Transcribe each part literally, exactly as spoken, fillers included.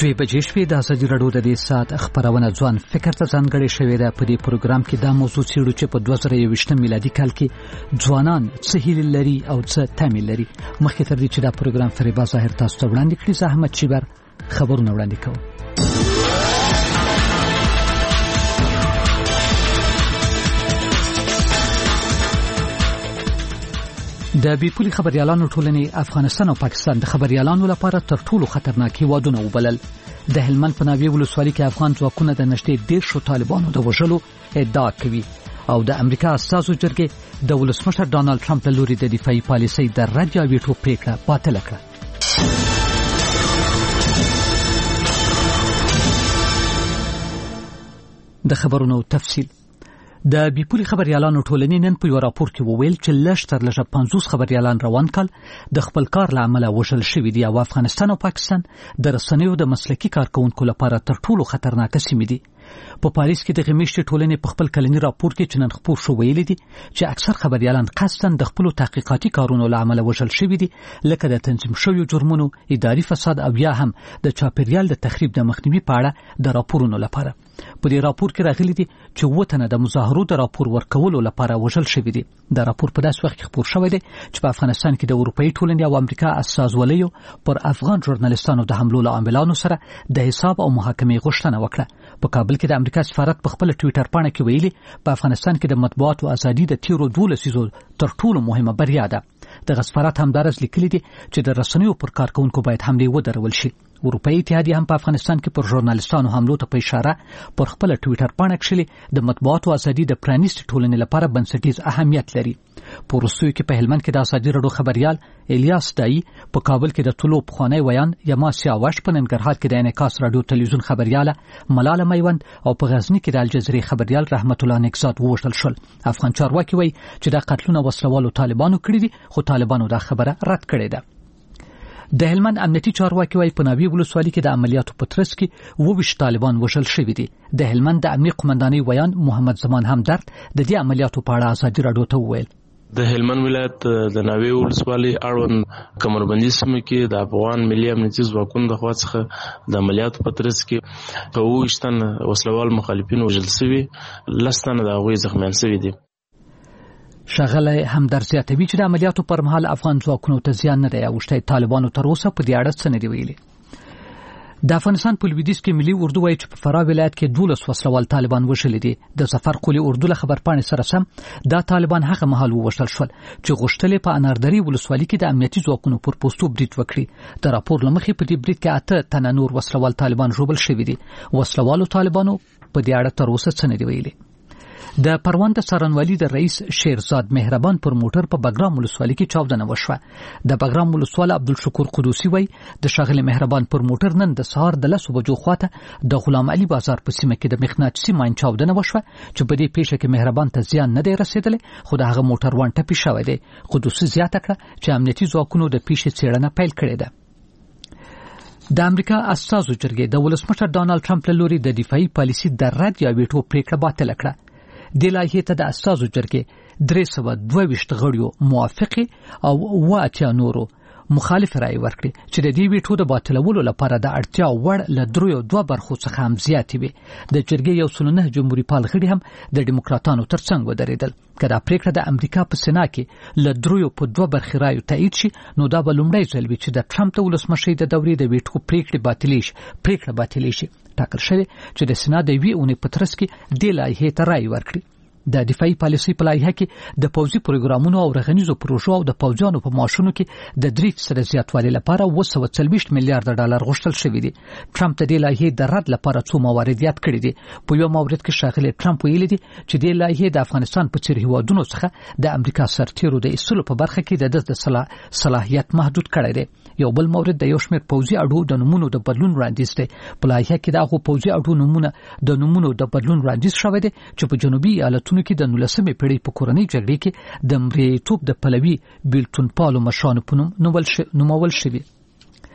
دوی بجې شوې د ازادي راډیو د دې ساعت خبرونه ځوان فکر ته ځانګړې شوې ده. په دې پروګرام کې دا موضوع څېړو چې په دوه زره یوویشتم میلادي کال کې ځوانان څه هیلې لري او څه تمې لري. مخکې تر دې چې دا پروګرام فریبا ظاهر تاسو ته وړاندې کړي، زه احمد شیبر خبرونه وړاندې کوم. د بیپولي خبريالانو ټولنې افغانستان او پاکستان د خبريالانو لپاره تر ټولو خطرناک هیوادونه وبلل. د هلمند په ناوې ولسوالۍ کې افغان ځواکونه د نږدې دیرشو طالبانو د وژلو ادعا کوي او د امریکا استازو جرګې د ولسمشر ډانلډ ټرمپ له لوري د دفاعي پالیسۍ د رد یا ویټو پریکړه باطله کړه. د خبرونو تفصیل. د بیپولي خبريالانو ټولنې نن په یو راپور کې وویل چې لږ تر لږه پنځوس خبريالان روان کال د خپل کار له امله وژل شوي دي او افغانستان او پاکستان د رسنیو د مسلکي کارکونکو لپاره تر ټولو خطرناک سیمې دي. په پاریس کې د غمیشتي ټولنې په خپل کلنی راپور کې چې نن خپور شو ویلي دي چې اکثر خبريالان قصداً د خپل تحقیقاتي کارونو له امله وژل شوي دي، لکه د تنظیم شویو جرمونو، اداري فساد او یا هم د چاپیریال د تخریب د مخنیوي په اړه د راپورونو لپاره. په دې راپور کې راغلي دي چې وطن د مظاهرو د راپور ورکولو لپاره وژل شوي دي. دا راپور په داسې وخت کې خپور شوی دی چې په افغانستان کې د اروپאי ټولنې او امریکا استازولیو پر افغان ژورنالیستانو د حملو له عاملانو سره د حساب او محاکمې غوښتنه وکړه. په کابل کې د امریکا سفارت په خپل ټوئیټر پاڼه کې ویلي په افغانستان کې د مطبوعاتو ازادي د تیرو دولسیزو تر ټولو مهمه بریا ده. د سفارت همدارس لیکلي دي چې د رسنیو پر کارکونکو باید حمله ودرول شي. اروپאי اتحادیه هم په افغانستان کې پر ژورنالیستانو حملو ته په اشاره پر خپل ټوئیټر پاڼه کې د مطبوعاتو ازادي د پرانیستې ټولنې لپاره بنسټیز اهمیت لري. په روسیې کې په هلمند کې د ازادي راډیو خبريال الیاس دای، په کابل کې د طلوع پخوانی ویان یما سیاوش، په ننګرهار کې د انعکاس راډیو تلویزیون خبرياله ملاله میوند او په غزنی کې د الجزیرې خبريال رحمت الله نکزاد ووژل شول. افغان چارواکي وایي چې دا قتلونه وسلوالو طالبانو کړی دي، خو طالبانو دا خبره رد کړې ده. د هلمند امنیتي چارواکي وایي په ناوې ولسوالۍ کې د عملیاتو په ترڅ کې اوویشت طالبان وژل شوي دي. د هلمند د امنیت قومندانۍ ویان محمد زمان همدرد د دې عملیاتو په اړه ازادي راډیو ته وویل. د هلمند ولایت د ناوې ولسوالۍ اړوند کمربندي سیمه کې د افغان ملي امنیتي ځواکونو د خوا څخه د عملیاتو په ترڅ کې اوویشت تن وسلوال مخالفین وژل شوي، لس تنه د هغوی زخمیان شوي دي. شغله همدرد زیاتوي چې د عملیاتو پر مهال افغان ځواکونو ته زیان نه دی اوښتی. طالبانو تر اوسه په دې اړه څه نه دي ویلي. د افغانستان په لویدیځ کې ملي اردو وایي چې په فراه ولایت کې دولس وسلوال طالبان وژلي دي. د ظفر قولي اردو له خبرپاڼې سره سم دا طالبان هغه مهال ووژل شول چې غوښتل په اناردري ولسوالۍ کې د امنیتي ځواکونو پر پوسټو برید وکړي. د راپور لمخې په دې برید کې اته تنه نور وسلوال طالبان ژوبل شوي دي. وسلوالو طالبانو په دې اړه تر اوسه څه نه دي ویلي. د پروان د څارنوالۍ د رئیس شیرزاد مهربان پر موټر په بګرام ولسوالۍ کې چاودنه وشوه. د بګرام ولسوال عبدالشکور قدوسی وایي د ښاغلي مهربان پر موټر نن د سهار د لسو بجو خواته د غلام علي بازار په سیمه کې د مقناطیسي ماین چاودنه وشوه چې په دې پیښه کې مهربان ته زیان نه دی رسېدلی، خو د هغه موټر ون ټپي شوی دی. قدوسی زیاته کړه چې امنیتي ځواکونو د پیښې څېړنه پیل کړې ده. د امریکا استازو جرګې د ولسمشر ډانلډ ټرمپ له لوري د دفاعي پالیسۍ د رد یا ویټو پریکړه باطله کړه. د لایحې ته د استازو جرګې درې سوه دوه ویشت غړیو موافقې او اووه اتیا نورو مخالف رائے ورکړي چې د دې ویټو د باطلولو لپاره د اړتیا وړ له دریو دوه برخو څخه هم زیاتې وي. د جرګې یو سل نه جمهوریت پال غړي هم د ډیموکراتانو ترڅنګ ودرېدل. که دا پریکړه د امریکا په سنا کې له دریو په دوه برخې رایو تایید شي، نو دا به لومړی ځل وي چې د ټرمپ د ولسمشۍ د دورې د ویټو پریکړې باطلې شي پریکړه باطلې شي. ټاکل شوی چې د سنا د یوې اونۍ په ترڅ کې د لایحې ته رایې ورکړي. د دفاعي پالیسۍ په لایحه کې د پوځي پروګرامونو او رغنیزو پروژو او د پوځیانو په معاشونو کې د درې فیصده زیاتوالي لپاره اوه سوه څلوېښت میلیارډ ډالر غوښتل شوي دي. ټرمپ د دې لایحې د رد لپاره څو موارد یاد کړي دي. په یو مورد کې ښاغلي ټرمپ ویلي دي چې د لایحې د افغانستان په څېر هیوادونو څخه د امریکا سرتیرو د ایستلو په برخه کې د د صلاحیت محدود کړی دی. یو بل مورد د یو شمېر پوځي اډو د نومونو د بدلون وړاندیز دی. په لایحه کې د هغو پوځي اډو نومونه د نومونو د بدلون وړاندیز شوی دی چې په جنوبي ایالتونو کې د نولسمې پیړۍ په کورنۍ جګړې کې د مریتوب د پلوي بیلتون پالو مشرانو په نوم نومول شوي.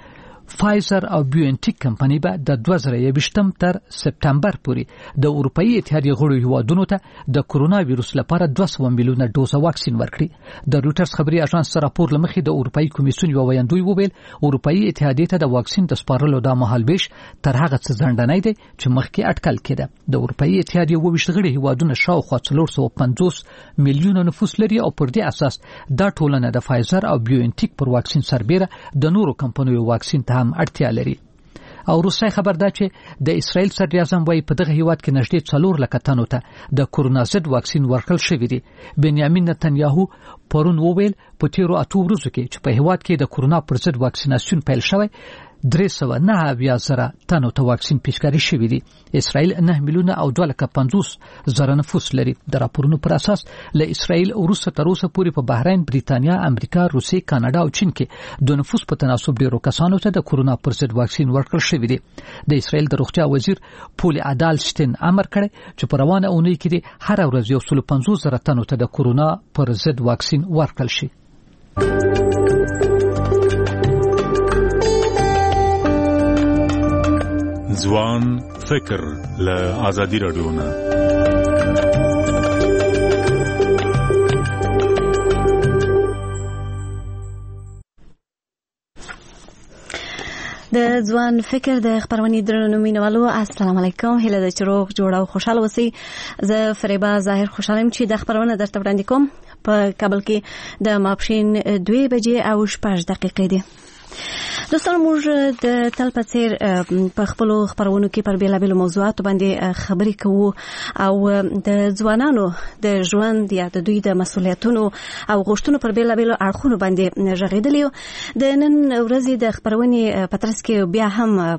فایزر او بیوانټیک کمپنۍ به د دوه زره یوویشتم تر سپتمبر پورې د اروپאי اتحادیې غړو هیوادونو ته د کورونا وایروس لپاره دوه سوه میلیونه ډوزه واکسین ورکړي. د رويټرز خبري اژانس راپور لمخې د اروپאי کمیسیون یو ویاندوی وویل اروپאי اتحادیې ته د واکسین د سپارلو د مهالبیش تر هغه څه ځنډنۍ دی چې مخکې اټکل کېده. د اروپאי اتحادیې وویشت غړي هیوادونه شاوخوا څلور سوه پنځوس میلیونه نفوس لري او پر دې اساس دا ټولنه د فایزر او بیوانټیک پر واکسین سربېره د نورو کمپنیو واکسین ته هم اړتیا لري. او روسي خبر دا چې د اسرائیل صدر اعظم وايي په دغه هیواد کې نږدې څلور لک تنو ته د کورونا ضد واکسین ورکړل شوی دی. بنیامین نتنیاهو پرون وویل په تیرو اته ورځو کې چې په هیواد کې د کورونا پر ضد واکسیناسیون پیل شوی درې سوه نهه اویا زره تنو ته واکسین پیشکاري شوی دی. اسرائیل نه میلیونه او دوه لکه پنځوس زره نفوس لري. د راپورونو پر اساس له اسرائیل وروسته تر اوسه پورې په بحرین، بریتانیا، امریکا، روسیې، کاناډا او چین کې د نفوس په تناسب ډیرو کسانو ته د کورونا پر ضد واکسین ورکړل شوی دی. د اسرائیل د روغتیا وزیر پول عدالشتین امر کړی چې په روانه اونۍ کې هر ورځ یو سل پنځوس زره تنو ته د کورونا پر ضد واکسین ورکړل شي. ځوان فکر له آزادی رادیو نه د ځوان فکر د خبرونې درنو مینوالو السلام علیکم. هله د چروغ جوړه او خوشاله اوسئ. زه فریبا ظاهر خوشاله چې د خبرونه درته وړاندې کوم. په کابل کې د ماپښین دوه بجې او شپږ دقیقې دي. دوستان موږ د تل په څیر په خپل خبرونو کې پر بیلابیلو موضوعاتو باندې خبرې کوو او د ځوانانو د ژوند یا د دوی د مسؤلیتونو او غوښتنو پر بیلابیلو اړخونو باندې غږیدلی یو. د نن ورځې د خبرونې په ترڅ کې بیا هم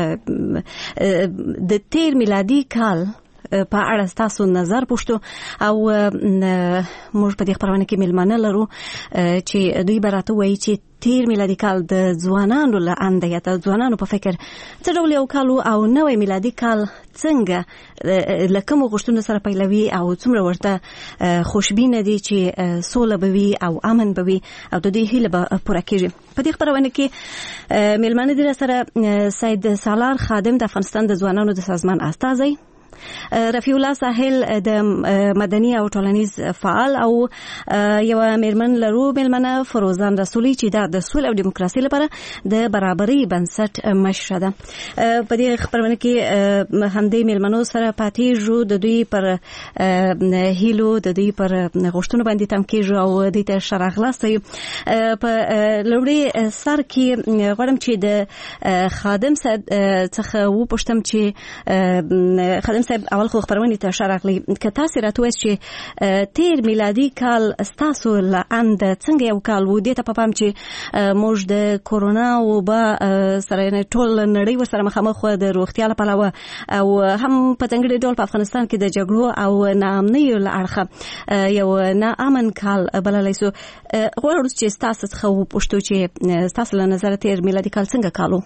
پر د تیر میلادي کال په اړه تاسو نظر پوښتو او موږ په دې خبرونه کې ملمانه لرو چې دوی براته وایي چې تیر میلادي کال د ځوانانو له انده یا د ځوانانو په فکر څه ډول یو کال او نوې میلادي کال څنګه له کومو غوښتنو سره پیلوي او څومره ورته خوشبینه دي چې سوله به وي او امن به وي او د دې هیله به پوره کېږي. په دې خبرونه کې ملمانه دي سره سید سالار خادم د افغانستان د ځوانانو د سازمان استازی، رفیع الله ساحل د مدني او ټولنیز فعال او یو میرمن لرو ملمنه فروزان رسولي چې د سولې او دیموکراسي لپاره د برابرۍ بنسټ مشره ده. په دې خبرونه کې همدې ملمنو سره پاتې جو د دوی پر هیلو د دوی پر غوښتنو باندې تم کېږي او د ته شرغلاسي په لوړې سر کې غواړم چې د خادم څخه وپوښتم چې خادم صاحب اول خو خبرونه ته شرغلي که تاسو راته وایئ چې تیر میلادي کال تاسو لاند څنګه یو کال وو د ته په پام چې موږ د کورونا او با سره ټول نړۍ ورسره مخامخ د روغتیا لپاره او هم په څنګه ډول په افغانستان کې د جګړو او ناامنۍ لپاره یو ناامن کال بللی سو. غواړم چې تاسو څخه وپوښتو چې تاسو له نظر تیر میلادي کال څنګه کالو؟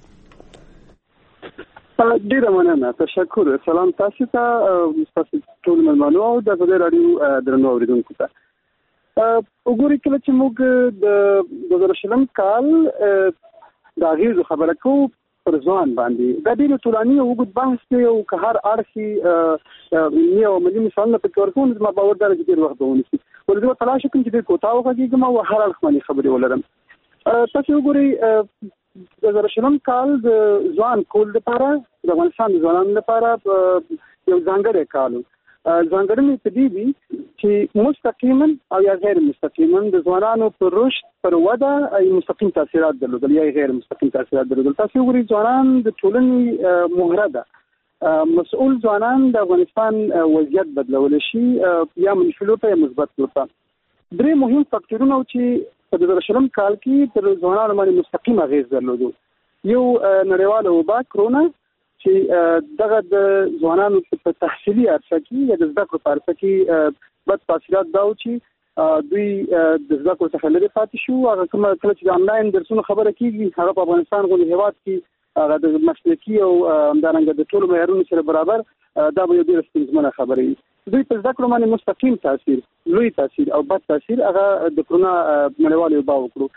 ډیره مننه، تشکر. سلام تاسو ته، تاسو ټول ملمنو او د غږ رادیو درنو اوریدونکو ته. وګورئ کله چې موږ د دوه زره شلم کال د غیزو خبره کوو پر ځوان باندې د دې ټولنی او وګد بحث دی او که هر اړخي یو ملي مثالونه په تور کوم ما باور درته ډیر وخت ونیسي ولې زه تلاش کوم چې د کوتاو غږیږم او هر اړخ باندې خبرې ولرم. تاسو وګورئ د زره شلم کال د ځوان کول لپاره د افغانستان د ځوانانو لپاره یو ځانګړی کال و. ځانګړنې په دې دي چې مستقیما او یا غیر مستقیما د ځوانانو پر رشد پر وده مستقیم تاثیرات درلودل یا غیر مستقیم تاثیرات درلودل. تاسو وګورئ ځوانان د ټولنې مهره ده. مسؤل ځوانان د افغانستان وضعیت بدلولی شي یا منفي لور ته یا مثبت لور ته. درې مهم فاکټورونه چې په د زره شلم کال کې تر ځوانانو باندې مستقیم اغیز درلودو. یو نړیواله وبا کرونا چې دغه د ځوانانو په تحصیلي عرصه کې یا د زده کړو په عرصه کې بد تاثیرات دا و چې دوی د زده کړو څخه لرې پاتې شو. هغه کومه کله چې د انلاین درسونو خبره کېږي هغه په افغانستان غوندې هېواد کې هغه د مسلکي او همدارنګه د ټولو معیارونو سره برابر دا به یو ډېره ستونزمنه خبره وي. دوی په زده کړو باندې مستقیم تاثیر، لوی تاثیر او بد تاثیر هغه د کرونا نړیوالې وبا وکړو.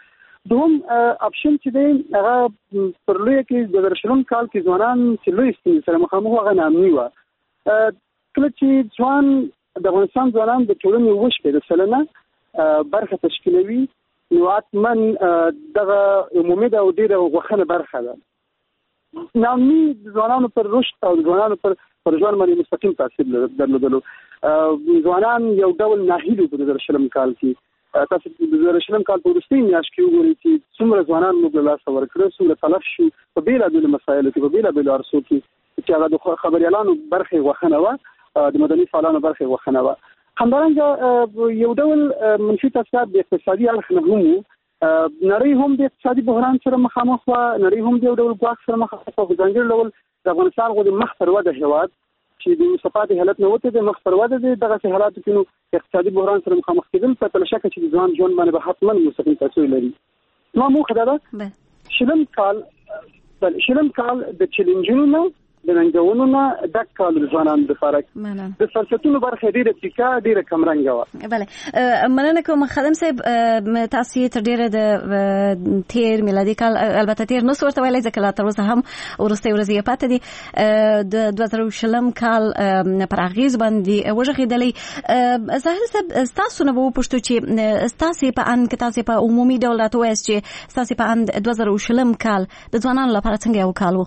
دوم اپشن چې دی هغه پر لوی کې د دوه زره شلم کال کې ځوانان چې لوی ستونزې سره مخامخ هغه نامني وه. کله چې ځوان د افغانستان ځوانان د ټولنې اووه شپېته سلنه برخه تشکیلوي نو حتما دغه عمومي ده او ډېره غوښنه برخه ده. نامني د ځوانانو پر رشد او د ځوانانو پر پر ژوند باندې مستقیم تاثیر درلودلو. ځوانان یو ډول ناهیلي په دوه زره شلم کال کې تاسو د دوه زره شلم کال په وروستۍ میاشت کې وګورئ چې څومره ځوانان موږ له لاسه ورکړل، څومره تلف شو په بېلابېلو مسایلو کې، په بېلابېلو عرصو کې چې هغه د خبریالانو برخې غوښنه وه، د مدني فعالانو برخې غوښنه وه. همدارنګه یو ډول منفي تاثیرات د اقتصادي اړخ نه هم وو. نړۍ هم د اقتصادي بحران سره مخامخ وه، نړۍ هم د یو ډول ګواښ سره مخامخ وه. په ځانګړي ډول د افغانستان غوندې مخ پر وده هېواد چې د صفات حالت نه وته د مخ پر وده دي، دغه حالات کې نو اقتصادي بحران سره مخامخ کېدل په بل شک چې ځوان ژوند باندې به حتما مستقیم تاثیر لري. نو موږ دا شلم کال بل شلم کال د چیلنجونو نه د ننګونو نه د کال ځوانانو لپاره د فرصتونو برخه ډیره ټیکا ډیره کمرنګه وه. بله مننه کوم خادم صاحب، تاسو تر ډیره د تیر میلادي کال البته تیر نو ورته ویلای ځکه لا تر اوسه هم ورسته ورځې پاتې دي د دوه زره شلم کال پر اغیز باندې وژغېدلې. ساحل صاحب تاسو نه وپوښتو چې تاسو په ان کې تاسو په عمومي ډول راته وایئ چې تاسو په ان دوه زره شلم کال د ځوانانو لپاره څنګه یو کال و؟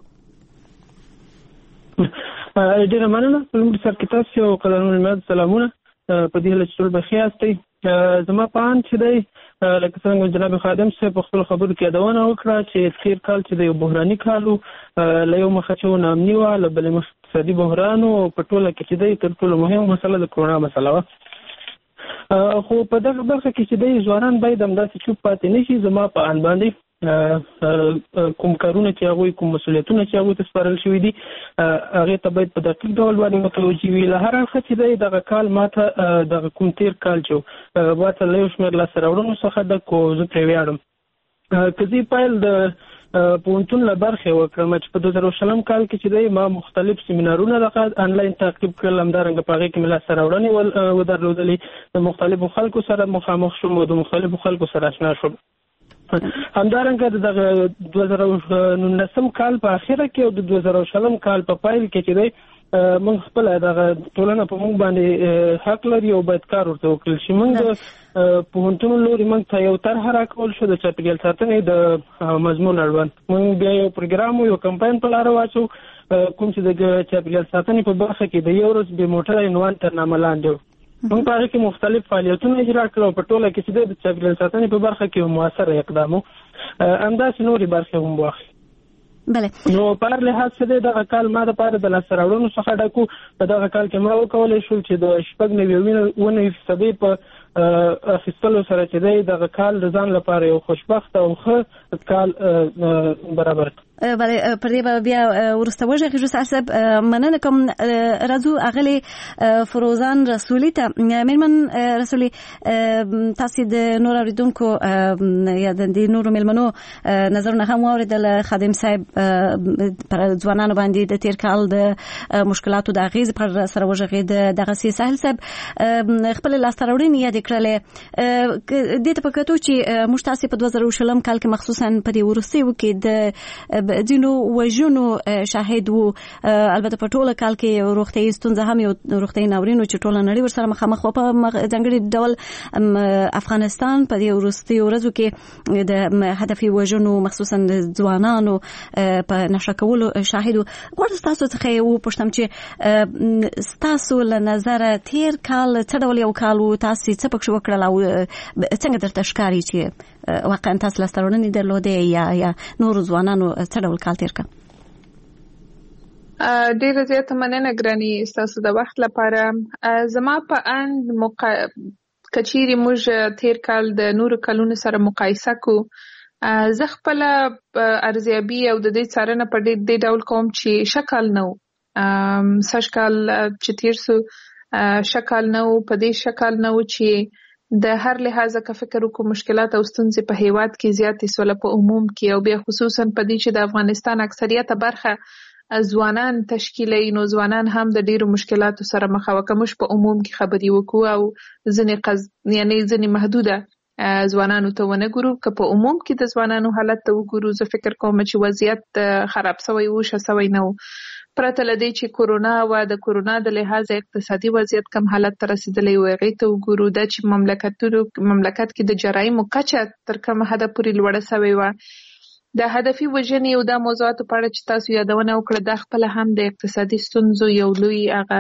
ډیره مننه. لومړي سر کې تاسو او قدرمن مېلمانه سلامونه، په دې هیله چې ټول بخیر یاستئ. زما په اند چې دی لکه څنګه جناب خادم صاحب په خپلو خبرو کې یادونه وکړه چې تېر کال چې د یو بحراني کال و، له یو مخه چې و نامني وه، له بلې مخې اقتصادي بحران و، په ټوله کې چې دی تر ټولو مهمه مسله د کرونا مسله وه. خو په دغه برخه کې چې دی ځوانان باید همداسې چوپ پاتې نه شي. زما په اند باندې کوم کارونه چې هغوی کوم مسؤلیتونه چې هغوی ته سپارل شوي دي هغې ته باید په دقیق ډول باندې متوجه وي. له هر اړخه چې دی دغه کال ماته دغه کوم تېر کال چې ماته له یو شمېر لاسته راوړنو څخه ډک و، زه پرې ویاړم. که زه پیل د پوهنتون له برخې وکړم چې په دوه زره شلم کال کې چې دی ما مختلف سیمینارونه دغه انلاین تعقیب کړل، همدارنګه په هغې کې مې لاسته راوړنې ودرلودلې، د مختلفو خلکو سره مخامخ شوم او د مختلفو خلکو سره اشنا شوم. همدارنګه دغه دوه زره نولسم کال په اخره کې او د دوه زره شلم کال په پیل کې چې دی موږ خپله دغه ټولنه په موږ باندې حق لري او باید کار ورته وکړل شي. موږ د پوهنتونو لوري موږ ته یو طرحه راکول شو د چاپېریال ساتنې د مضمون اړوند. موږ بیا یو پروګرام یو کمپاین په لاره واچو کوم چې د چاپېریال ساتنې په برخه کې د یو ورځ بې موټره عنوان تر نامه لاندې و. موږ په هغې کې مختلف فعالیتونه اجرا کړل او په ټوله کې چې د چاپېریال ساتنې په برخه کې مؤثره اقدام و. همداسې نورې برخې هم واخلي. بله نو په هر لحاظ څه دی دغه کال ما دپاره د لاسته راوړنو څخه ډک و. په دغه کال کې ما وکولی شول چې د شپږ نوي اووه نوي فیصدۍ په اخیستلو سره چې دی دغه کال د ځان لپاره یو خوشبخته او ښه کال برابر کړ. بله پر دې بیا وروسته وژغېږو. صاحب مننه کوم. راځو اغلې فروزان رسولي ته. مېرمن رسولي، تاسو د نور اوریدونکو یا د نورو مېلمنو نظرونه هم واورېدل. خادم صاحب پر ځوانانو باندې د تېر کال د مشکلاتو د اغېزې پر سره وژغېد. دغسې ساحل صاحب خپلې لاسته راوړنې یادې کړلې. دې ته په کتو چې موږ تاسې په دوه زره شلم کال کې مخصوصا په دې وروستیو کې د ځینو وژنو شاهد وو، البته په ټوله کال کې روغتیایي ستونزه هم یو روغتیایي ناورین چې ټوله نړۍ ورسره مخامخ وه. په ځانګړي ډول افغانستان په دې وروستیو ورځو کې د هدفي وژنو مخصوصا د ځوانانو په نشه کولو شاهد وو. غواړم ستاسو څخه یې وپوښتم چې ستاسو له نظره تېر کال څه ډول یو کال و، تاسو څه پکښې وکړل او څنګه درته ښکاري چې واقعا تاسو لاسته راوړنې درلودې یا یا نورو ځوانانو څه ډول کال تېر کړ؟ ډېره زیاته مننه ګراني ستاسو د وخت لپاره. زما په اند مقا... کچیرې موږ تېر کال د نورو کلونو سره مقایسه کو، زه خپله ارزیابي او د دې څارنه په دې ډول کوم چې شکل نه و سږ کال چې تېر سو، شکل نه و په دې شکل نه و چې د هر لحاظه که فکر وکړو مشکلات او ستونزې په هیواد کې زیاتې سوله په عموم کې، او بیا خصوصا په دې چې د افغانستان اکثریته برخه ځوانان تشکیلوي، نو ځوانان هم د ډیرو مشکلاتو سره مخ وو. که موږ په عموم کې خبرې وکړو او ځینې قز... یعنی ځینې محدوده ځوانانو ته ونه ګورو. که په عموم کې د ځوانانو حالت ته وګورو، زه فکر کوم چې وضعیت خراب شوی و، ښه شوی نه و. پرته له دې چې کورونا و، د کورونا د لحاظ اقتصادي وضعیت کم حالت ته رسیدلی و، هغې ته وګورو دا چې مملکتونو مملکت کې د جرایمو کچه تر کومه حده پورې لوړه شوې وه. د هدفي وژنې او د موضوعاتو په اړه چې تاسو یادونه وکړه، دا خپله هم د اقتصادي ستونزو یو لوی هغه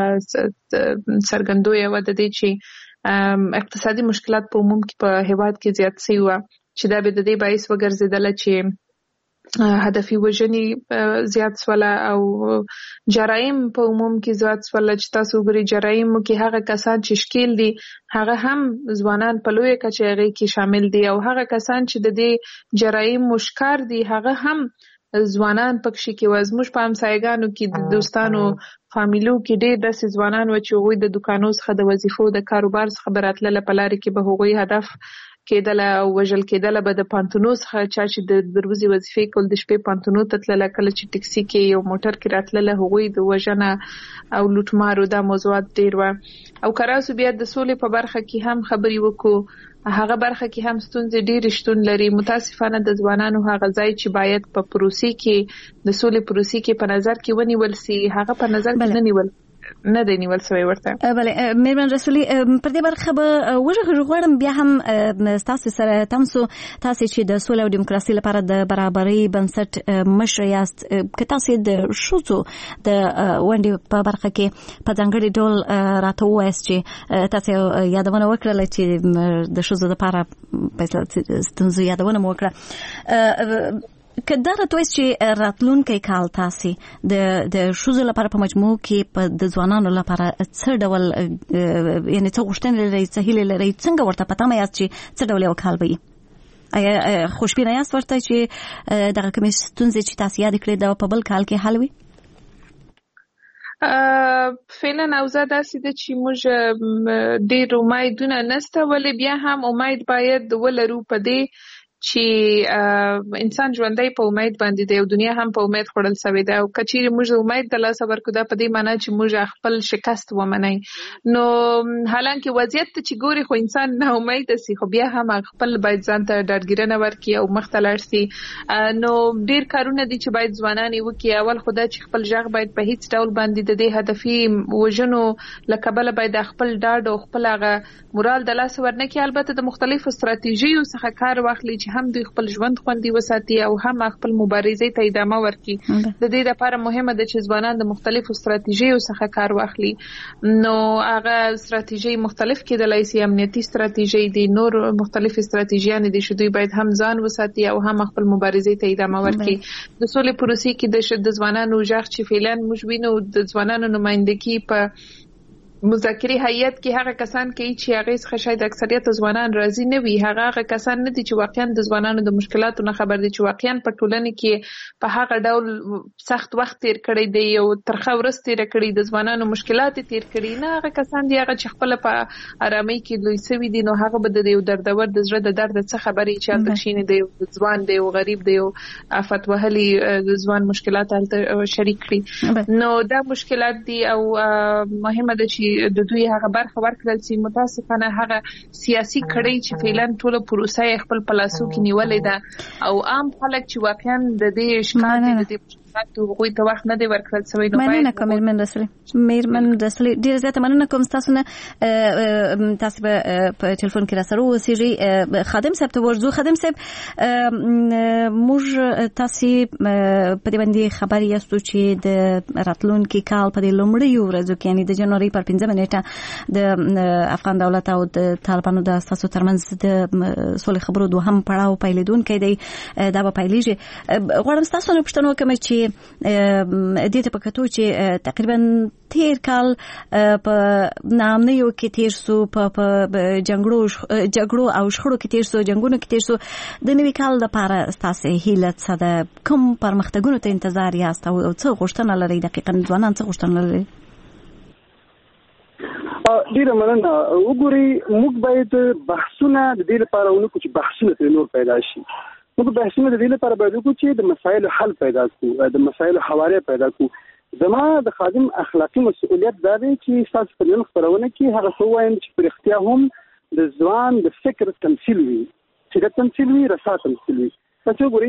څرګندویه وه د دې چې اقتصادي مشکلات په عموم کې په هیواد کې زیات شوي وه، چې دا به د دې باعث وګرځېدله چې هدفي وژنې زیات شوله او جرایم په عموم کې زیات شوله. چې تاسو وګورئ جرایمو کې هغه کسان چې ښکیل دي هغه هم ځوانان په لویه کچه هغې کې شامل دي، او هغه کسان چې د دې جرایمو ښکار دي هغه هم ځوانان پکښې کې وه. زموږ په همسایګانو کې د دوستانو فامیلو کې ډېر داسې ځوانان وه چې هغوی د دوکانو څخه د وظیفو د کاروبار څخه به راتلله، په لارې کې به هغوی هدف کېدله او وژل کېدله به د پانتونو څخه. چا چې د دروزي وظیفې کول د شپې پانتونو ته تلله، کله چې ټکسي کې یو موټر کې راتلله هغوی د وژنه او لوټمارو دا موضوعات ډېر وه. او که راسو بیا د سولې په برخه کې هم خبرې وکړو، هغه برخه کې هم ستونزې ډېرې شتون لري. متاسفانه د ځوانانو هغه ځای چې باید په پروسې کې د سولې پروسې کې په نظر کې ونیول سي، هغه په نظر کې نه نیول نه دی نیول شوی ورته. بله میرمن رسولي، پر دې برخه به وژغږ غواړم بیا هم ستاسو سره تمسو. تاسو چې د سولې او دیموکراسي لپاره د برابرۍ بنسټ مشر یاست، که تاسو د ښځو د ونډې په برخه کې په ځانګړي ډول راته ووایاست چې تاسو یادونه وکړله چې د ښځو لپاره ستونزو یادونه مو وکړه. که دا راته وایاست چې راتلونکی کال تاسې د د ښځو لپاره په مجموع کې په د ځوانانو لپاره څه ډول یعنې څه غوښتنې لرئ، څه هیلې لرئ، څنګه ورته په تمه یاست چې څه ډول یو کال به وي؟ آیا خوشبینه یاست ورته چې دغه کومې ستونزې چې تاسې یادې کړې دا په بل کال کې حل وي؟ فعلا اوضاع داسې ده چې موږ ډېر امیدونه نشته، ولې بیا هم امید باید ولرو په دې چې انسان ژوندی په امید باندې دی او دنیا هم په امید خوړل شوې ده. او که چیرې موږ امید د لاسه ورکړو دا په دې معنا چې موږ خپل شکست ومنئ، نو حالانکه وضعیت ته چې ګوري خو انسان نه امیده سي، خو بیا هم خپل باید ځان ته ډاډګیرنه ورکړي او مخ ته لاړ سي. نو ډېر کارونه دي چې باید ځوانان یې وکړي. اول خو دا چې خپل غږ باید په هیڅ ډول باندې د دې هدفي وژنو له کبله باید خپل ډاډ او خپل هغه مورال د لاسه ورنکړي. البته د مختلفو ستراتیژیو څخه کار واخلي چې هم دوی خپل ژوند خوندي وساتي او هم خپل مبارزې ته ادامه ورکړي. د دې لپاره مهمه ده چې ځوانان د مختلفو ستراتیژیو څخه کار واخلي. نو هغه ستراتیژي مختلف کېدلای شي، امنیتي ستراتیژي دي، نور مختلف ستراتیژیان دي چې دوی باید هم ځان وساتي او هم خپل مبارزې ته ادامه ورکړي. د سولې پروسې کې د ځوانانو غږ چې فعلا موږ وینو د ځوانانو نمائندګي په مذاکرې هیئت کې هغه کسان کوي چې هغې څخه شاید اکثریت ځوانان راضي نه وي. هغه هغه کسان نه دي چې واقعا د ځوانانو د مشکلاتو نه خبر دي، چې واقعا په ټولنې کې په هغه ډول سخت وخت تیر کړی دی، یو ترخه ورځ تېره کړې، د ځوانانو مشکلات یې تیر کړي. نه هغه کسان دي هغه چې خپله په ارامۍ کې لوی سوي دي، نو هغه به د یو دردور د زړه د درد څه خبرې چې هلته کښېني د یو ځوان د یو غریب د یو آفت وهلي د ځوان مشکلات هلته شریک کړي. نو دا مشکلات دي او مهمه ده چې د دوی هغه برخه ورکړل شي. متاسفانه هغه سیاسي کړۍ چې فعلا ټوله پروسه یې خپل په لاسو کې نیولې ده او عام خلک چې واقعا د دې ښکار دي د دې هغوی ته وخت نه دی ورکړل شوی. مننه کوم میرمن رسولي. میرمن رسولي ډېره زیاته مننه کوم ستاسو نه. تاسو به په ټلیفون کې راسره اوسېږئ. خادم صاحب ته ورځو. خادم صاحب، موږ تاسو په دې باندې خبر یاستو چې د راتلونکي کال په دې لومړیو ورځو کې یعنې د جنوري پر پنځمه نیټه د افغان دولت او د طالبانو د اساسو ترمنځ د سولې خبرو دوهم پړاو پیلېدونکی دی. دا به پیلېږي. غواړم ستاسو نه پوښتنه وکړم چې دې ته په کتو چې تقریبا تیر کال په ناامنیو کې تیر سو، په جنګړو جګړو او شخړو کې تیر سو، جنګونو کې تیر سو. د نوي کال لپاره ستاسو هیله څه ده؟ کوم پرمختګونو ته انتظار یاست او څه غوښتنه لرئ؟ دقیقاً ځوانان څه غوښتنه لري؟ ډیره مننه. وګورئ، موږ باید بحثونه د دې لپاره ونکړو چې بحثونه ترې نور پیدا شي. موږ بحثونه د دې لپاره باید وکړو چې د مسایلو حل پیدا کړو، د مسایلو حواله پیدا کړو. زما د خادم اخلاقی مسؤلیت دا دی چې تاسو په نن خبرونه کې هغه څه وایم چې په اختیار هم د ځوان د فکر تمثيل وي چې د تمثيل وي رسا تمثيل وي. تاسو ګورئ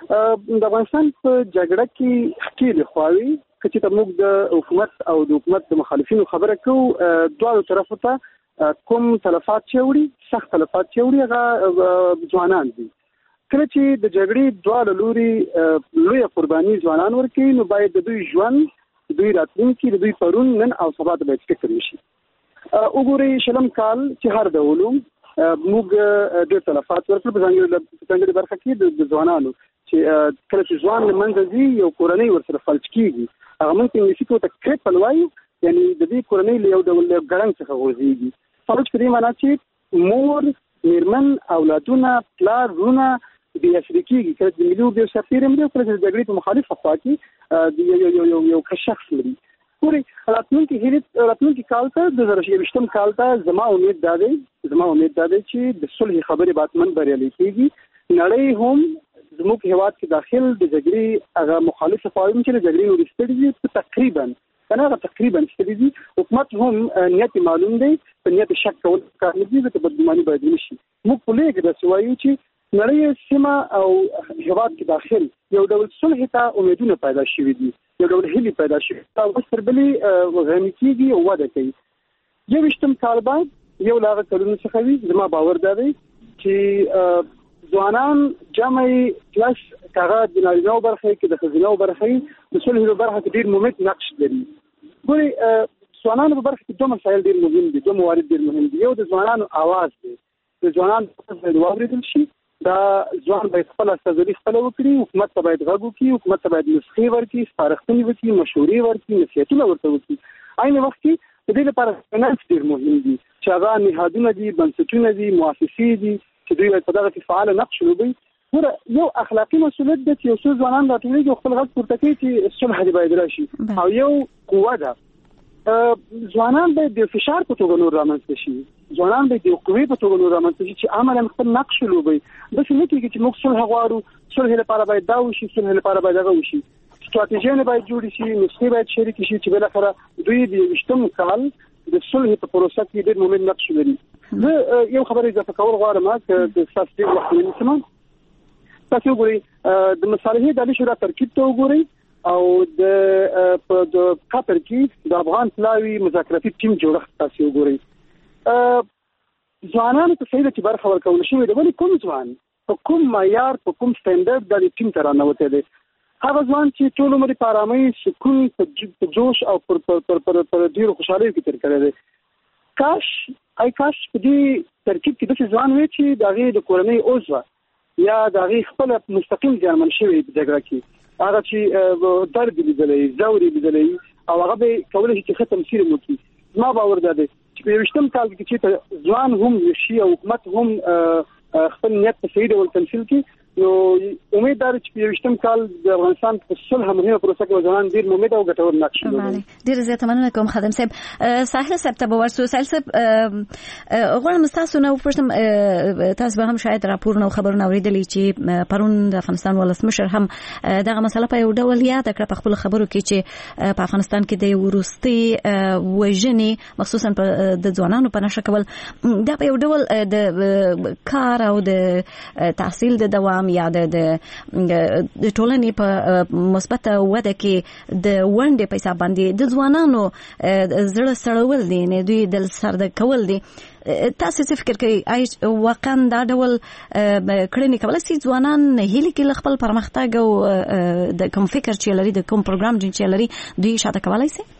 د افغانستان په جګړه کې خکېلې خواوي چې ته موږ د حکومت او د حکومت د مخالفینو خبره کوو دواړو طرفو ته کوم تلفات چې وړي سخت تلفات چې وړي هغه ځوانان دي. کله چې د جګړې دواړه لوري لوی قرباني ځوانان ورکوي نو باید د دوی ژوند دوی راتلونکي د دوی پرون نن او سبا ته باید فکر وشي. وګورئ شلم کال چې هر ډول موږ ډېر تلفات ورکړل په ځانګړې برخه کې د ځوانانو چې کله چې ځوان له منځه ځي یو کورنۍ ورسره فلج کېږي هغه موږ په انګلیسي کې ورته کرپل وایو یعنې د دې کورنۍ له یو ډول ګړنګ څخه غورځېږي. فلج په دې معنا چې مور میرمن اولادونه پلار وروڼه بې اثري کېږي. کله چې د ملي اردو یو سرتېری مري او کله چې د جګړې په مخالفه خوا کې یو یو یو یو ښه شخص مري. ګورئ راتلونکي هیلې راتلونکي کال ته د زر یویشتم کال ته زما امید دا دی زما امید دا دی چې د صلح خبرې باتمن بریالۍ کېږي. نړۍ هم زموږ هېواد کې داخل د جګړې هغه مخالفه خواوې چې د جګړې نورې ستړي دي تقریبا کنه هغه تقریبا ستړي دي. حکومت هم نیت معلوم دی په نیت شک کول کار نه دي ځکه بدګماني باید ونشي. موږ په لږ داسې وایو چې نړۍ سیمه او هېواد کې داخل یو ډول صلح ته امیدونه پیدا شوي دي یو ډول هیلې پیدا شوي او اوس تر بلې غني کېږي او وده کوي. یویشتم کال بعد یو له هغه کلونو څخه وي زما باور دا دی چې ځوانان جمع پلس هغه د نارینه‌و برخه کې د ښځینه‌و برخه د صلح په برخه کې ډېر مهم نقش لري. ګورئ ځوانانو په برخه کې دوه مسایل ډېر مهم دي دوه موارد ډېر مهم دي. یو د ځوانانو اواز دی د ځوانانو باید واورېدل شي. دا ځوان باید خپل استازولي خپله وکړي حکومت ته باید غږ وکړي حکومت ته باید نسخې ورکړي سپارښتنې وکړي مشورې ورکړي نصیحتونه ورته وکړي. عین وخت کې د دې لپاره فینانس ډېر مهم دي چې هغه نهادونه دي بنسټونه دي مؤسسې دي چې دوی باید په دغه کې فعاله نقش ولوبوي. ګوره یو اخلاقي مسؤلیت دی چې یو څو ځوانان راټولېږي او خپل غږ پورته کوي چې صلح دې باید راشي او یو قوه ده. ځوانان باید د فشار په توګه نور رامنځته شي ځوانان باید د قوې په توګه نور رامنځته شي چې عملاً خپل نقش ولوبوي. داسې نه کېږي چې موږ صلح غواړو صلح لپاره باید دا وشي صلح لپاره باید هغه وشي. ستراتیژیانې باید جوړې شي نسخې باید شریکې شي چې بالاخره دوی د یویشتم کال د صلح په پروسه کې ډېر مهم نقش لري. زه یو خبره اضافه کول غواړم چې د ستاسو ډېر وخت ونیسم. تاسو وګورئ د مصالحې د شورا ترکیب ته وګورئ او د په د قطر کې د افغان پلاوي مذاکراتي ټیم جوړښت تاسو وګورئ. ځوانانو ته صحیح ده چې برخه ورکول شوې ده ولې کوم ځوان په کوم معیار په کوم سټنډرډ د ټیم ته رانوتی دی هغه ځوان چې ټول عمر په ارامۍ سکون په جوش او پر پر پر پر پر ډیرو خوشحالۍ کې تیر کړی دی. کاش آی کاش په دې ترکیب کې داسې ځوان وي چې د هغې د کورنۍ عضوه یا د هغې خپله مستقیم زیانمن شوی په جګړه کې هغه چې درد لیدلی ځور لیدلی او هغه به کولی شي چې ښه تمثیل وکړي. زما باور دا دی چې په یویشتم کال کې چې ځوان هم شي او حکومت هم خپل نیت په صحیح ډول تمثیل کړي نو امید دا چې په یویشتم کال د افغانستان په صلح مهمه پروسه کې ځوانان ډېر مؤمن او ګټور نقش لري. ډېر زیاته مننه کوم خادم صاحب. ساحل صاحب ته به ورسو. ساحل صاحب غواړم تاسو نه وپوښتم تاسو به هم شاید راپورونه او خبرونه اورېدلي چې پرون د افغانستان ولسمشر هم دغه مسله په یو ډول یاد کړه په خپل خبرو کې چې په افغانستان کې د وروستي وژنې مخصوصا د ځوانانو په نشه کول دا په یو ډول د کار او د تحصیل د دوام یا د د ټولنې په مثبت وده کې د ونډې په حساب باندې د ځوانانو زړه سړول دي نه دوی د سرد کول دي. تاسو څه فکر کوئ آیا واقعا دا ډول کړنې کولی شي ځوانان هیلې کې خپل پرمختګ او د کوم فکر چې لري د کوم پروګرام چې لري دوی شاته کولی شي؟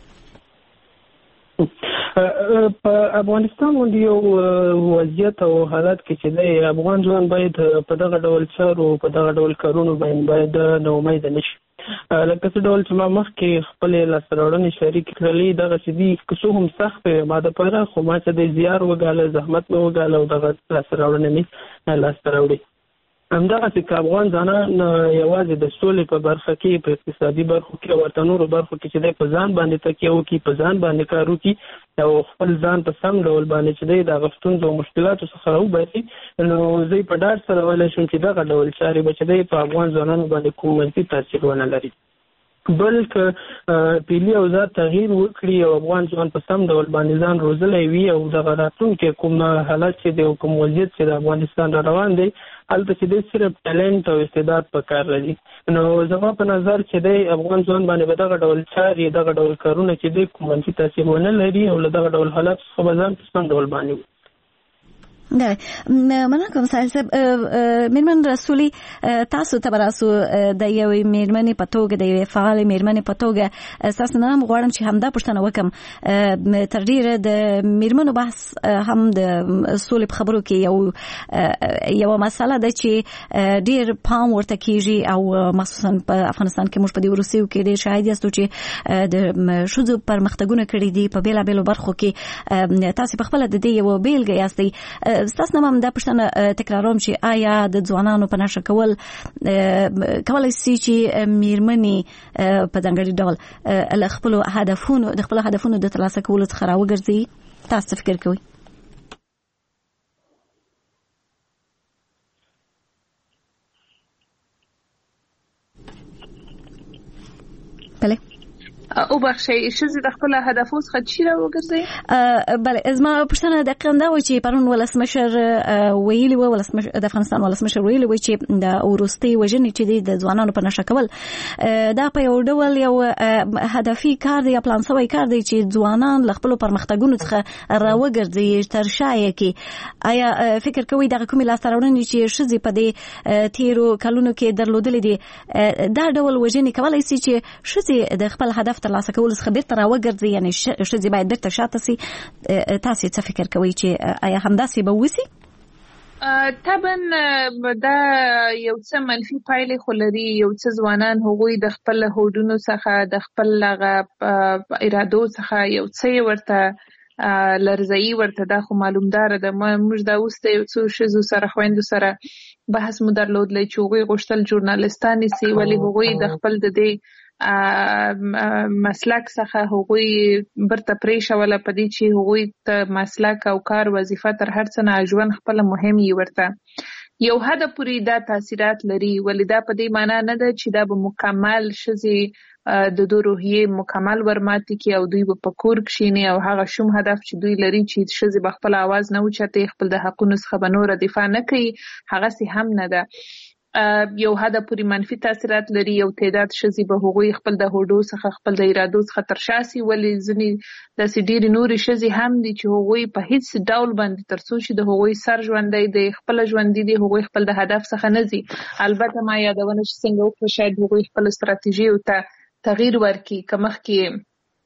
په افغانستان باندې یو وضعیت او حالات کې چې دی افغان ځوان باید په دغه ډول چارو په دغه ډول کارونو باندې باید نه امید نشي. لکه څه ډول چې ما مخکې خپلې لاسته راوړنې شریکې کړلې دغسې دي که څه هم سخت ما دپاره خو ما چې د زیار وګاله زحمت مې وګاله او دغه لاسته راوړنې مې لاسته راوړي. همدغسې که افغان ځوانان یوازې د سولې په برخه کې په اقتصادي برخو کې او ورته نورو برخو کې چې دی په ځان باندې تکیه وکړي په ځان باندې کار وکړي او خپل ځان په سم ډول باندې چې دی د هغه ستونزو او مشکلاتو څخه راوباسي نو زه په ډاډ سره ویلی شم چې دغه ډول چارې به چې دی په افغان ځوانانو باندې کوم منفي تاثیر ونه لري. بل که پیلي اوضاع تغییر وکړي او افغان ځوان په سم ډول باندې ځان روزلی وي او دغه راتلونکي کوم حالات چې دی او کوم وضعیت چې د افغانستان را روان دی هلته چې دی صرف ټالنټ او استعداد په کار لري. نو زما په نظر چې دی افغان ځوان باندې به دغه ډول چارې دغه ډول کارونه چې دی کوم منفي تاثیر ونه لري او له دغه ډول حالات څخه به ځان په سم ډول باندې نه مننه کوم سایل صاحب. میرمن رسولي تاسو ته براسو د یوې میرمنې په توګه د یوې فعالې میرمنې په توګه تاسو نه غواړم چې همدا پوښتنه وکم. تر ډیره د میرمنو بحث هم د سولې په خبرو کې یو یو مسله ده چې ډیر پام ورته کیږي او مخصوصا په افغانستان کې موږ په دې وروستیو کې ډیر شاهد یاستو چې د ښځو پرمختګونه کړي دي په بیلابیلو برخو کې. تاسو په خپل د دې یو بیلګه یاستئ. ستاسو نوم دا پوښتنه تکراروم چې آیا د ځوانانو په نشه کول کولای شي چې میرمنې په ځانګړي ډول له خپلو هدفونو د خپلو هدفونو د ترلاسه کولو څخه راوګرځي؟ تاسو فکر کوئ؟ بله او بخشي شزي د خپل هدفو څخه چیرې وګرځي؟ بله زما پوښتنه دقیقاً دا و چې پرون ولسمشر ویلي و ولسمشر د افغانستان ولسمشر ویلي و چې د وروستي وژنې چې د ځوانانو په نشه کول دا په یو ډول یو هدفي کار دی یا پلان شوی کار دی چې ځوانان له خپلو پرمختګونو څخه راوګرځي تر شا یې کړي. آیا فکر کوئ دغه کومې لاسته راوړنې چې ښځې په دې تیرو کلونو کې درلودلې دي دا ډول وژنې کولی شي چې ښځې د خپل هدف ترلاسه کول څخه بیرته راوګرځي، یعنی ښځې باید بیرته شاته سي؟ تاسو څه فکر کوئ چې آیا همداسې به وسي؟ طبعا دا یو څه منفي پایلې خو لري. یو څه ځوانان هغوی د خپل هوډونو څخه د خپل هغه ارادو څخه یو څه ورته لرزه‌ایي ورته دا خو معلومداره ده. موږ دا اوس د یو څو ښځو سره خویندو سره بحث مو درلودلی چې هغوی غوښتل ژورنالستانې سي، ولې هغوی د خپل د دې مسلک څخه هغوی برته پریښوله په دې چې هغوی ته مسلک او کار وظیفه تر هر څه نه ژوند خپل مهم یې ورته یو حد پورې دا تاثیرات لري. ولې دا په دې معنا نه ده چې دا به مکمل ښځې د دوی روحیې مکمل ورماتې کړي او دوی به په کور کښیني او هغه شوم هدف چې دوی لري چې ښځې به خپل اواز نه اوچتوي، خپل د حقونو څخه به نوره دفاع نه کوي، هغسې هم نه ده. یو حد پورې منفي تاثیرات لري. یو تعداد ښځې به هغوی خپل د هوډو څخه خپل د ارادو څخه تر شا سي، ولې ځینې داسې ډېرې نورې ښځې هم دي چې هغوی په هیڅ ډول باندې تر څو چې د هغوی سر ژوندی دی، خپله ژوندي دي، هغوی خپل د هدف څخه نه ځي. البته ما یادونه چې څنګه وکړه شاید هغوی خپل ستراتیژیو ته تغییر ورکړي که مخکې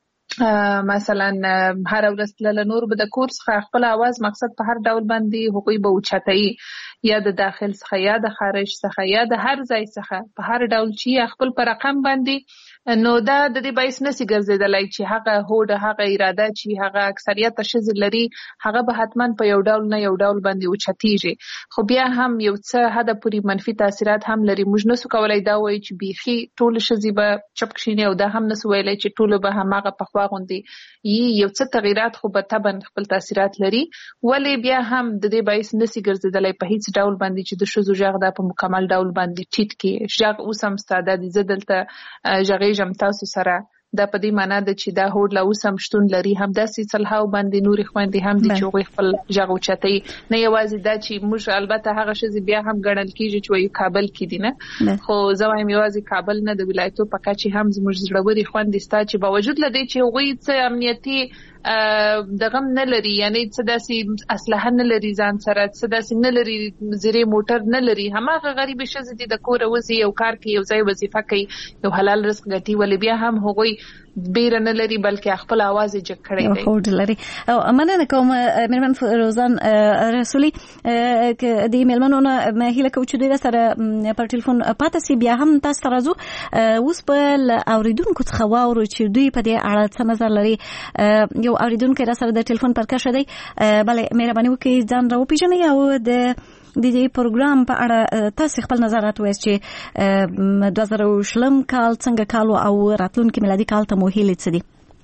مثلا هر ورځ تلله نور به د کور څخه خپل اواز مقصد په هر ډول باندې هغوی به اوچتوي، یا د داخل څخه یا د خارج څخه یا د هر ځای څخه په هر ډول چې خپل په رقم باندې. نو دا د دې باعث نشي ګرځېدلی چې هغه هوډ هغه اراده چې هغه اکثریت ښځې لري هغه به حتما په یو ډول نه یو ډول باندې اوچتېږي. خو بیا هم یو څه حده پورې منفي تاثیرات هم لري. موږ نسو کولی دا وایو چې بیخي ټولې ښځې به چپ کښیني او دا هم نسو ویلی چې ټولو به هماغه پخوا غوندې یي. یو څه تغیرات خو به طبعا خپل تاثیرات لري، ولې بیا هم د دې باعث نشي ګرځېدلی په هیڅ ډول باندې چې د ښځو غږ دا په مکمل ډول باندې ټیټ کړي. غږ اوس هم ستا دا دي، زه دلته غږېږم تاسو سره، دا په دې معنا ده چې دا هوډ لا اوس هم شتون لري. همداسې سلهاو باندې نورې خویندې هم دي چې هغوی خپل غږ اوچتوي. نه یوازې دا چې موږ البته هغه ښځې بیا هم ګڼل کېږي چې وایي کابل کې دي، نه خو زه وایم یوازې کابل نه، د ولایتو په کچې هم زموږ زړورې خویندې سته چې باوجود له دې چې هغوی څه امنیتي دغم نه لري، یعنی څه داسې اسلحه نه لري ځان سره، څه داسې نه لري زیرې موټر نه لري، هماغه غریبې ښځې دي د کوره وځي، یو کار کوي، یو ځای وظیفه کوي، یو حلال رزق ګټي، ولې بیا هم هغوی بیره نه لري بلکې خپل اواز یې جګ کړی دی. هوډ لري. او مننه کوم میرمن فروزان رسولي. د میلمنو نه هیله کوم چې دوی سره پر ټلیفون پاتې سي، بیا هم تاسو ته راځو. اوس په اوریدونکو څخه واورو چې دوی په دې اړه څه نظر لري. یو اوریدونکو را سره د ټلیفون پر کښه دی. بله مهرباني وکړئ ځان راوپېژنئ او د د دې پروګرام په اړه تاسو خپل نظرات وایئ چې دوه زره شلم کال څنګه کال او راتلونکي میلادي کال ته مو هیلې څه دي؟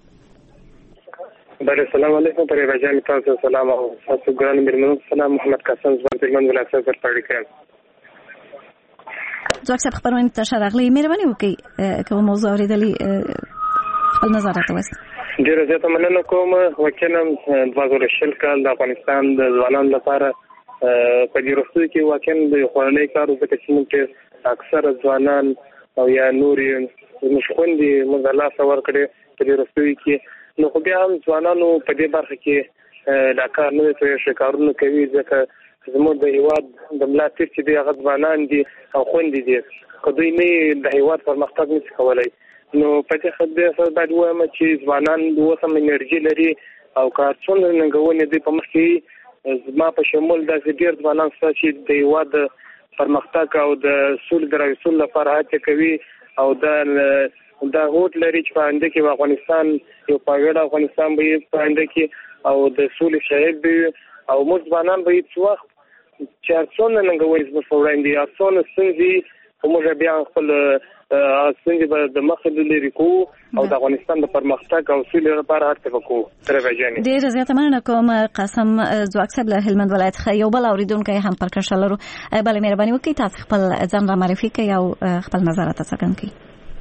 بله السلام علیکم. پرې راجان تاسو سلام او تاسو ګران میرمنو سلام. محمد قاسم زبر تلمن ولایت سره پړی کړم. ځواک صاحب خبرونه ته راغلي مهرباني وکړئ کوم موضوع اوریدلی خپل نظر راوست. ډیره زیاته مننه کوم. وکیلم دوه زره شل کال د افغانستان د ځوانانو لپاره په دې وروستیو کې واقعا د خورنۍ کار ځکه چې موږ اکثره ځوانان او یا نورې زموږ خویندې موږ د لاسه ورکړې په دې وروستیو کې، نو خو بیا هم ځوانانو په دې برخه کې دا کار نه کوي، کارونه کوي ځکه زموږ د هیواد د ملا تیر چې دی هغه ځوانان دي او خویندې دي، که دوی نه د هیواد پرمختګ نشي کولی. نو په دې خبره سره باید وایم چې ځوانان اوس هم انرژي لري او کار څومره ننګونې دي په مخ کې زما په شمول داسې ډېر ځوانان شته چې د هیواد پرمختګ او د سولې د راوستلو لپاره هڅه کوي او دا دا هوډ لري چې په آینده کې افغانستان یو پیاوړی افغانستان به په آینده کې او د سولې شاهد به او موږ ځوانان به هیڅ وخت چې څومره ننګونې زموږ په وړاندې څومره ستونزې موږ بیا خپل څنګه به د مخه لري کو او د افغانستان د پرمختګ او سولې لپاره هڅه وکړو. تر وجهانی ډیر زیاته مننه کوم قاسم ځواک صاحب له هلمند ولایت څخه. یو بل اوریدونکو هم پر کښ لرو، بل مهرباني وکړئ تاسو خپل ځان را معرفي کړئ او خپل نظرات څرګند کړئ.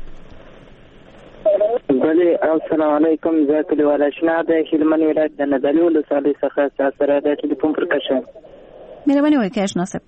بله السلام علیکم. زه کلیوال اشنا د هلمند ولایت د نادعلي ولسوالۍ څخه تاسو سره د ټلیفون پر کښ. مهرباني وکړئ اشنا صاحب.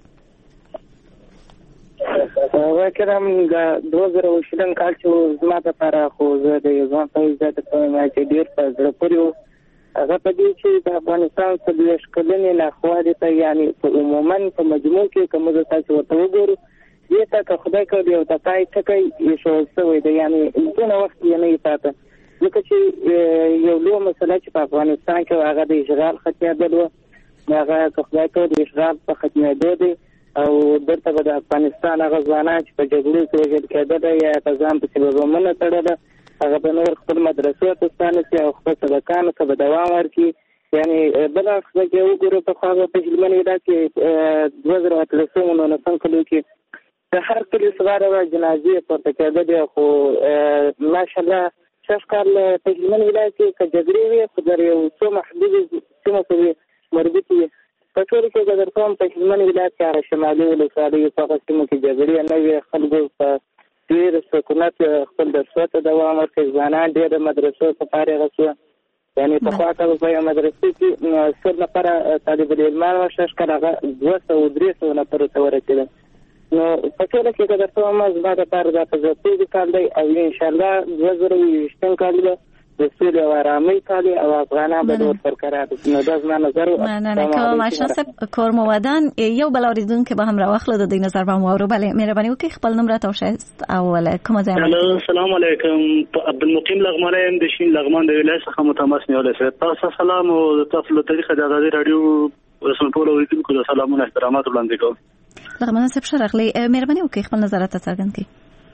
وکرم د دوه زره شلم کال چې زما لپاره خو زه د یو ځوان په حیثیت کوم چې ډېر په زړه پورې و، هغه په دې چې د افغانستان څلوېښت کلنې ناخوالې ته یعنې په عموما په مجموع کې که موږ تاسو ورته وګورو دې ته که خدای کړي یو ټکی ټکی ایښودل شوی دی، یعنې دونه وخت یې نه یې پاته، ځکه چې یو لویه مسله چې په افغانستان کې هغه د اشغال ختمېدل وه، هغه که خدای کړي د اشغال په ختمېدو دی او دلته به د افغانستان هغه ځوانان چې په جګړو کې وژل کېدل یا په ځان پسې به بمونه تړله هغه به نور خپل مدرسو ته ستانه شي او خپل سبقانو ته به دوام ورکړي. یعنې بلاخره کې وګورو پخوا به په هلمند ولایت کې دوه زره اتلسم نولسم کلو کې د هر کلي سواره به جنازې پورته کېدلې، خو ماشاءالله شش کال په هلمند ولایت کې که جګړې وي خو در یو څو محدودې سیمو پورې مربوط وي. په ټول کې د درکوم په هلمند ولایت کې هغه شمالي ولسوالیو په هغه سیمو کې جګړې نه وي، خلکو په ډېر سکونت خپل درسو ته دوام ورکړي، ځوانان ډېر مدرسو ته فارغ شوه. یعنې پخوا ته په یوه مدرسې کې سل نفره طالب العلمان وه، شش کال هغه دوه سوه درې سوه نفرو ته ورسېده. نو په ټوله کې که درته وایم زما دپاره دا په زړه پورې کال دی او انشاءالله دوه زره یوویشتم کال به د سولې او آرامۍ کال او افغانان به نور برقرار وي. نو دا زما نظر و. مننه کوم اشنا صاحب. کور مو ودان. یو بل اوریدونکی به هم راواخله د دې نظر به مو اورو. بله مهرباني وکړئ خپل نوم راته وښایاست او کومه ځای هلو السلام علیکم. عبدالمقیم لغمانی یم د شین لغمان د ولایت څخه متماس نیولی صاحب. تاسو سلام او تاسو له طریقه د ازادي راډیو رسمي ټول اوریدونکو ته سلامونه احترامات وړاندې کوم. لغمان صاحب ښه راغلی. مهرباني وکړئ خپل نظرات څرګند کړئ.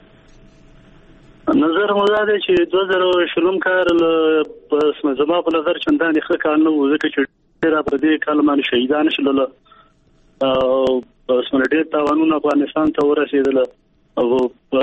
نظر مو دا دی چې دوه زره شلم کال زما په نظر چندانې ښه کال نه و، ځکه چې ډېر په دې کال باندې شهیدان شول او ډېر تاوانونه افغانستان ته ورسېدل او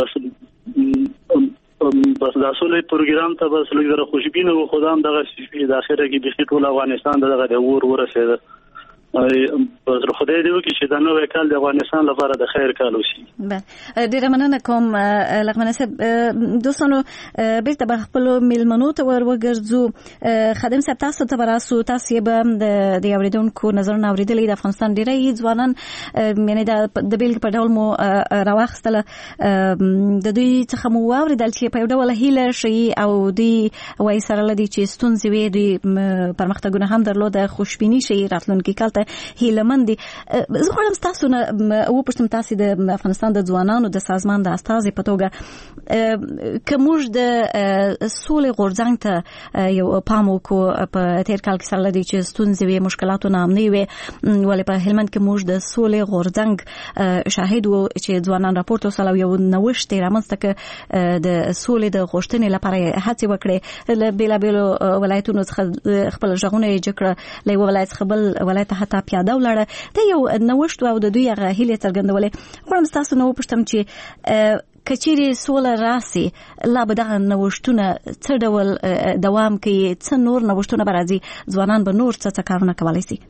بس د سولې پروګرام ته بس لږ زره خوشبینه و، خو دا هم دغه د اخره کې بیخي ټول افغانستان دغه د اور ورسېده. بس خدای دې وکړي چې دا نوی کال د افغانستان لپاره د خیر کال وشي. بله ډېره مننه کوم لغمانی صاحب. دوستانو بېرته به خپلو میلمنو ته ور وګرځو. خادم صاحب تاسو ته به راسو، تاسو یې به د اورېدونکو نظرونه اورېدلي. د افغانستان ډېری ځوانان یعنې د بېلګې په ډول مو راواخیستله، د دوی څخه مو واورېدل چې په یو ډول هیله ښیي او دوی وایي سره له دې چې ستونزې وې دوی پرمختګونه هم درلوده، خوشبیني ښیي راتلونکي کال ته هیلهمند دي. زه غواړم ستاسو نه وپوښتم، تاسو د افغانستان د ځوانانو د سازمان د استازي په توګه که موږ د سولې غورځنګ ته یو پام وکړو په تېر کال کې سره له دې چې ستونزې وې، مشکلاتونه امني وې، ولې په هلمند کې موږ د سولې غورځنګ شاهد وو چې ځوانان راپورته وسول او یو نوښت یې رامنځته کړ د سولې د غوښتنې لپاره هڅې وکړې. له بېلابېلو ولایتونو څخه خپل غږونه یې جګ کړه، له یوه ولایت څخه بل ولایت ته حتی پیاده ولاړه. دا یو نوښت او د دوی هغه هیلې څرګندولې. غواړم ستاسو نه وپوښتم چې که چیرې سوله راسي لا به دغه نوښتونه څه ډول دوام کوي، څه نور نوښتونه به راځي، ځوانان به نور څه څه کارونه کولی شي؟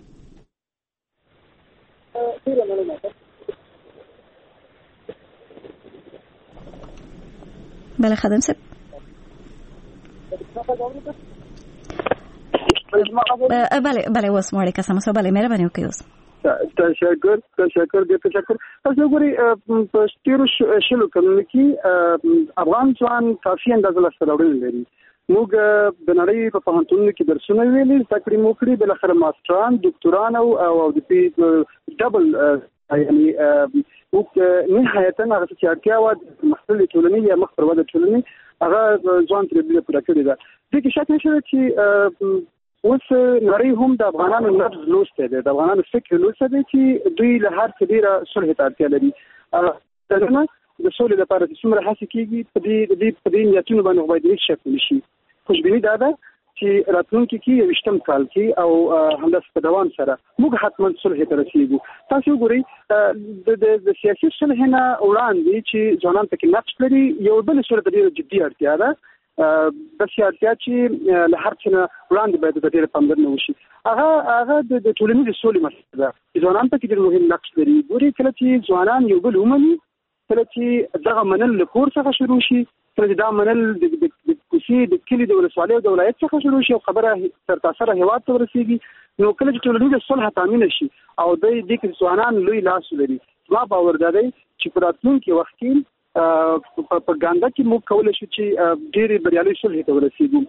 بله خادم صاحب بله بله اوس مو اړیکه سمه شوه. بله مهرباني وکړئ اوس. تشکر تشکر ډېر تشکر. تاسو ګورئ په تیرو شلو کلونو کې افغان ځوان کافي اندازه لاسته راوړنې لري. موږ د نړۍ په پوهنتونونو کې درسونه ویلي، زده کړې مو کړي، بالاخره ماسټران، ډاکټران او د پی ډبل یعنی موږ نهایتا هغه چې اړتیا وه د محصل ټولنې یا مخ پر وده ټولنې هغه ځوان ترې پوره کړې ده. دې کې شک نشته چې اوس نړۍ هم د افغانانو نبض لوستی دی، د افغانانو فکر لوستی دی چې دوی له هر څه ډېره صلح ته اړتیا لري. دننه د سولې لپاره چې څومره هڅې کېږي په دې په دې نیتونو باندې باید هېڅ شک ونه شي. خوشبیني دا ده چې راتلونکي کې یویشتم کال کې او همداسې په دوام سره موږ حتما صلح ته رسېږو. تاسو وګورئ د سیاسي صلح نه وړاندې چې ځوانان پکې نقش لري، یو بل صلح ته ډېره جدي اړتیا ده. داسې اړتیا چې له هر څه نه وړاندې باید د ډېره پاملرنه وشي. هغه هغه د ټولنیزې سولې مسله ده چې ځوانان پکې ډېر مهم نقش لري. ګورئ کله چې ځوانان یو بل ومني، کله چې دغه منل له کور څخه شروع شي، کله چې دا منل د کوڅې د کلي د ولسوالۍ او د ولایت څخه شروع شي او خبره سرتاسره هېواد ته ورسېږي، نو کله چې ټولنیزه صلح تامینه شي او دوی دې کې ځوانان لوی لاس لري، زما باور دا دی چې په راتلونکي وخت کې په ګانده کې موږ کولی شو چې ډېرې بریالۍ صلحې ته ورسېږو.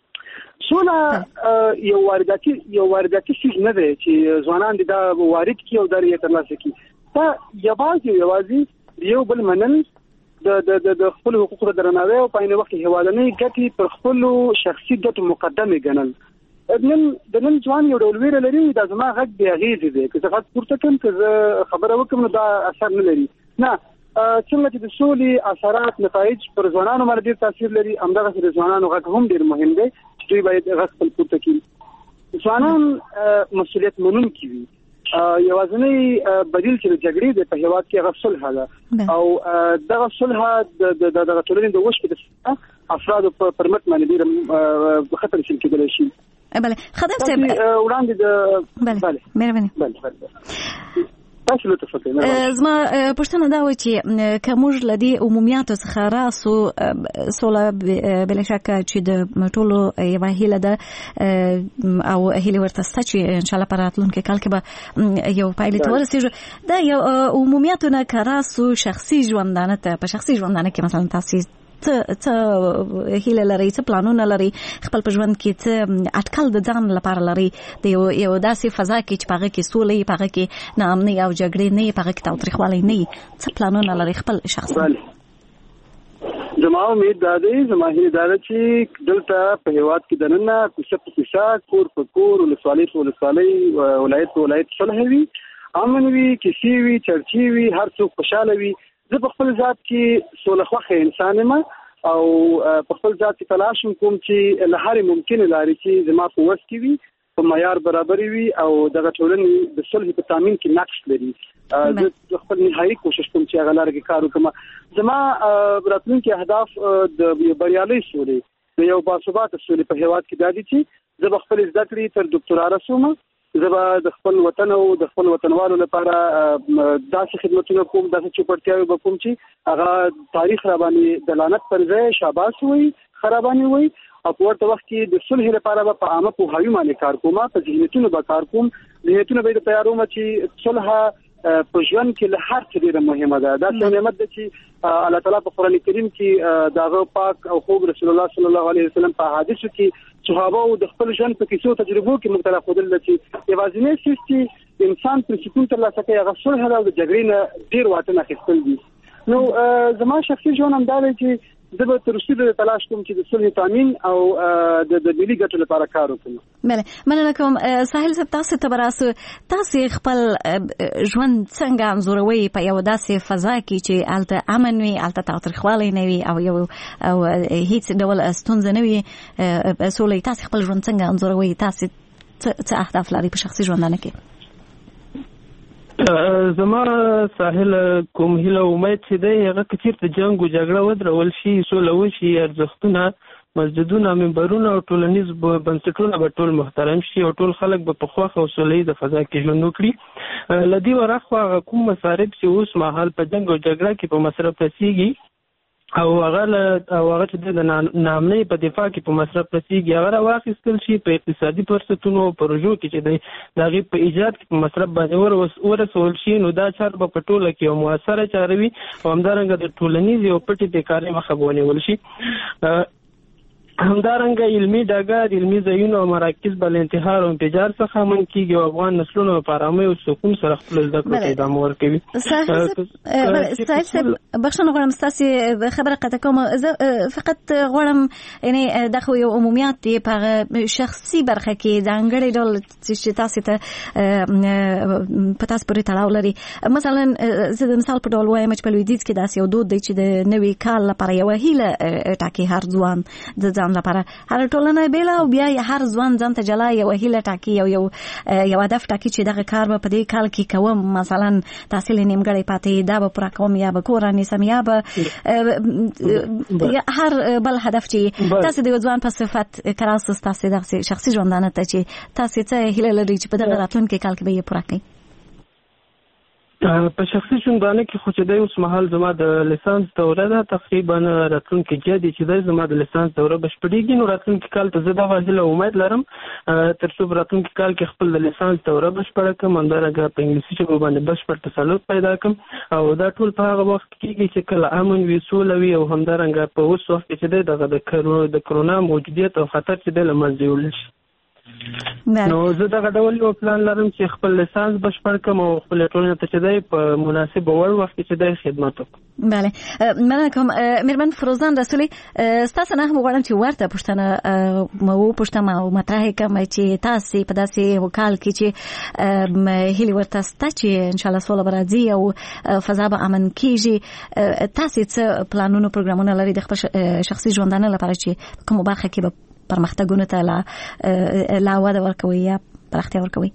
سوله یو وارداتي یو وارداتي څیز نه دی چې ځوانان دې دا وارد کړي او دا یې ترلاسه کړي. دا یوازې یوازې یو بل منل، د د خپل حقوقو درناوی او په عین وخت کې هیوادنۍ ګټې پر خپلو شخصي ګټو مقدمې ګڼل. نن د نن ځوان یو ډول ویره لري دا زما غږ بې اغېزې دی، که زه غږ پورته کړم که زه خبره وکړم نو دا اثر نه لري. نه، څنګه چې د سولې اثرات نتایج پر ځوانانو باندې ډېر تاثیر لري، همدغسې د ځوانانو غږ هم ډېر مهم دی چې دوی باید غږ خپل پورته کړي. ځوانان مسؤلیت منونکي وي. یوازینی بدیل چې د جګړې د په هیواد کې هغه صلح ده او دغه صلح د دغه ټولنې د وشکې د افرادو پر مټ باندې ډېره خطر شي کېدلی شي. بله خادم صاحب وړاندې د بله مهرباني بله زما پوښتنه دا و چې که موږ له دې عمومیاتو څخه راسو سوله بلا شکه چې د ټولو یوه هیله ده او هیلې ورته شته چې انشاءالله په راتلونکي کال کې به یو پایلې ته ورسېږو. دا یو عمومیاتو نه که راسو شخصي ژوندانه ته، په شخصي ژوندانه کې مثلا تاسې څه څه هیله لرئ، څه پلانونه لرئ، خپل په ژوند کې څه اټکل د ځان لپاره لرئ د یو یو داسې فضا کې چې په هغه کې سوله وي، په هغه کې ناامني او جګړې نه وي، په هغه کې تاوتریخوالی نه وي، څه پلانونه لرئ خپل شخصا؟ زما امید دا دی، زما هیله دا ده چې دلته په هېواد کې دننه کوڅه په کوڅه، کور په کور، ولسوالۍ په ولسوالۍ، ولایت په ولایت صلح وي، امن وي، کیسې وي، چرچې وي، هر څوک خوشحاله وي. زه په خپل ذات کې سوله خوښه انسان یم او په خپل ذات کې تلاش کوم چې له هرې ممکنې لارې چې زما په وس کې وي په معیار برابرې وي او دغه ټولنې د صلح په تامین کې نقش لري. زه خپل نهایي کوشش کوم چې هغه لاره کې کار وکړم. زما راتلونکي اهداف د بریالۍ سولې، د یو باثباته سولې په هېواد کې دا دي چې زه به خپل زده کړې تر ډاکټرا رسوم، زه به د خپل وطن او د خپل وطنوالو لپاره داسې خدمتونه کوم، داسې چوپړتیاوې به کوم چې هغه تاریخ را باندې د لعنت پر ځای شاباس وي، خراباني وي، او په ورته وخت کې د صلح لپاره به په عامه پوهاوي باندې کار کوم، په ذهنیتونو به کار کوم. ذهنیتونه به یې تیاروم چې صلح په ژوند کې له هر څه ډېره مهمه ده. دا څه نعمت ده چې الله تعالی په قرآن کریم کې د هغه پاک او خوږ رسول الله صلی الله علیه وسلم په حدیثو کې صحابه او د خپل ژوند په کیسو تجربو کې موږ ته راښودل ده چې یوازینی څیز چې انسان پرې سکون ترلاسه کوي هغه صلح ده او د جګړې نه ډېر واټن اخیستل دي. نو زما شخصي ژوند همدا دی چې زه به تر وروسته تلاش کوم چې د صلح تامین او د ملي ګټو لپاره کار وکړم. بله مننه کوم. ساحل صاحب تاسو ته به راسو، تاسې خپل ژوند څنګه انځوروئ په یو داسې فضا کې چې هلته امن وي، هلته تاوتریخوالی نه وي او یو او هیڅ ډول ستونزه نه وي سوله؟ تاسې خپل ژوند څنګه انځوروئ؟ تاسې څه اهداف لرئ په شخصي ژوندانه کې؟ زما ساحل کوم هیله امید چې دی هغه که چېرته جنګ و جګړه ودرول شي، سوله وشي، ارزښتونه، مسجدونه، منبرونه او ټولنیز بنسټونه به ټول محترم شي او ټول خلک به په خوښ او سوله ییزه فضا کې ژوند وکړي. له دې ورهاخوا هغه کوم مصارف چې اوس مهال په جنګ او جګړه کې په مصرف رسېږي او هغه او هغه چې د نامنۍ په دفاع کې په مصرف رسیږي هغه راواخیستل شي په اقتصادي فرصتونو او پروژو کې چې د هغې په ایجاد کې په مصرف باندې ورسول شي نو دا چار به په ټوله کې یو مؤثره چاره وي او همدارنګه د ټولنیزې او پټې بېکارۍ مخه به ونیول شي. همدارنګه علمي ډګر علمي ځایونه او مراکز به له انتحار او انفجار څخه امن کېږي او افغان نسلونو په ارامۍ او سکون سره خپلو زده کړو ته ادامه ورکوي. ساحل صاحب بخښنه غواړم ستاسې خبره قطع کوم. زه فقط غواړم یعنې دا خو یو عمومیات دی په هغه شخصي برخه کې ځانګړی ډول چې تاسې ته په تاسو پورې تړاو لري. مثلا زه د مثال په ډول وایم چې په لویدیځ کې داسې یو دود دی چې د نوي کال لپاره یوه هیله ټاکي هر ځوان د ځان لپاره هر ټولنه بیله او بیا هر ځوان ځان ته جلا یو هیله ټاکي او یو یو هدف ټاکي چې دغه کار به په دې کال کې کوم. مثلا تحصیل نیمګړی پاتې دا به پوره کوم یا به کور رانیسم یا به هر بل هدف چې تاسو د ځوان په صفت کراست تاسو د شخصي ژوندانه ته چې تاسو ته هیله لري چې په دغه راتلونکي کال کې به یې پوره کړئ. په شخصي ژوندانه کې خو چې دی اوس مهال زما د لیسانس دوره ده تقریبا راتلونکي جدي چې دی زما د لیسانس دوره بشپړېږي نو راتلونکي کال ته زه دغه هیله امید لرم تر څو په راتلونکي کال کې خپل د لیسانس دوره بشپړه کړم همدارنګه په انګلیسي ژبه باندې بشپړ تسلط پیدا کړم او دا ټول په هغه وخت کېږي چې کله امن وي سوله وي او همدارنګه په اوس وخت کې چې دی دغه د کرونا موجودیت او خطر چې دی له منځه یوړل شي. نو زه دغه ډول یو پلان لرم چې خپل لیسانس بشپړ کړم او خپل ټولنې ته چې دی په مناسب وړ وخت کې چې دی خدمت وکړم. بله مننه کوم. مېرمن فروزان رسولي ستاسو نه هم غواړم چې ورته پوښتنه مو وپوښتم او مطرح کړم چې تاسې په داسې کال کې چې هیلې ورته شته چې انشاءالله سوله به راځي او فضا به امن کېږي تاسې څه پلانونه پروګرامونه لري د خپل شخصي ژوندانه لپاره چې کومه برخه کې به پرمختګونو ته لا لا وده ورکوي یا پراختیا ورکوي؟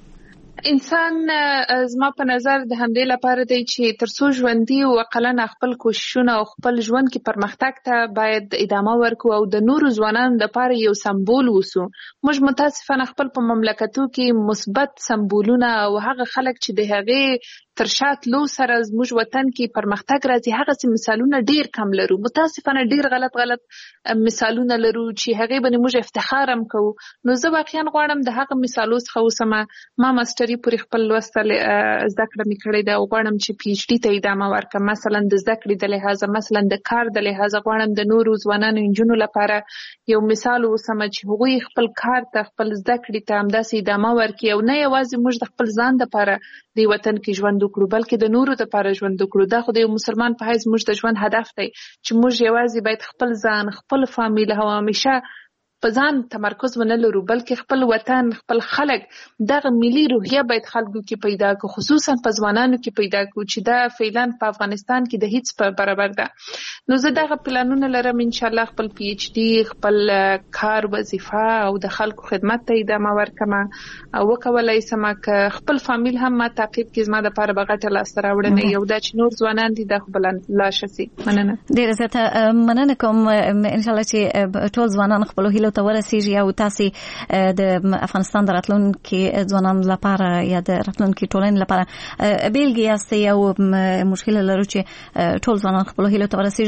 انسان زما په نظر د همدې لپاره دی چې ترڅو ژوندي او عقلانه خپل کوششونه او خپل ژوند کې پرمختګ ته باید ادامه ورکو او د نورو ځوانانو لپاره یو سمبول وسو. موږ متاسفانه خپل په مملکتو کې مثبت سمبولونه او هغه خلک چې د هغې تر شات لو سره زموږ وطن کې پرمختګ راځي هغه سي مثالونه ډیر کم لرو. متاسفانه ډیر غلط غلط مثالونه لرو چې هغه باندې موږ افتخار هم کوو. نو زه واقعا غواړم د هغه مثالو څخه وسمه ما ماستري پورې خپل لوستل زده کړه مې کړې ده او غواړم چې پی ایچ ډي ته ادامه ورکړم. مثلا د زده کړې د لحاظه مثلا د کار د لحاظه غواړم د نورو ځوانانو نجونو لپاره یو مثال وسمه چې هغوی خپل کار ته خپل زده کړې ته همداسې ادامه ورکړي او نه یوازې موږ د خپل ځان لپاره د وطن کې ژوند وکړو بلکې د نورو لپاره ژوند وکړو. دا خو د یو مسلمان په حیث موږ د ژوند هدف دی چې موږ یوازې باید خپل ځان خپل فامیل او همیشه په ځان تمرکز ونه لرو بلکې خپل وطن خپل خلک دغه ملي روحیه باید خلکو کې پیدا کړو خصوصا په ځوانانو کې پیدا کړو چې دا فعلا په افغانستان کې د هیڅ په برابر ده. نو زه دغه پلانونه لرم ان شاء الله خپل پی ایچ ډي خپل کار وظیفه او د خلکو خدمت ته ادامه ورکړم او وکولای سم ک خپل فامیل هم ما تعقیب کې زما د لپاره بغټه لاسته راوړنه یو د نور ځوانان دي د خپل لا شسي. مننه ډیره زیاته مننه کوم. ان شاء الله چې ټول ځوانان خپل هیلو ته ورسیږي او تاسې د افغانستان د راتلونکي ځوانانو لپاره یا د راتلونکي ټولنې لپاره بیلګې یاستئ او مشکل لرو چې ټول ځوانان خپل هیلو ته ورسیږي.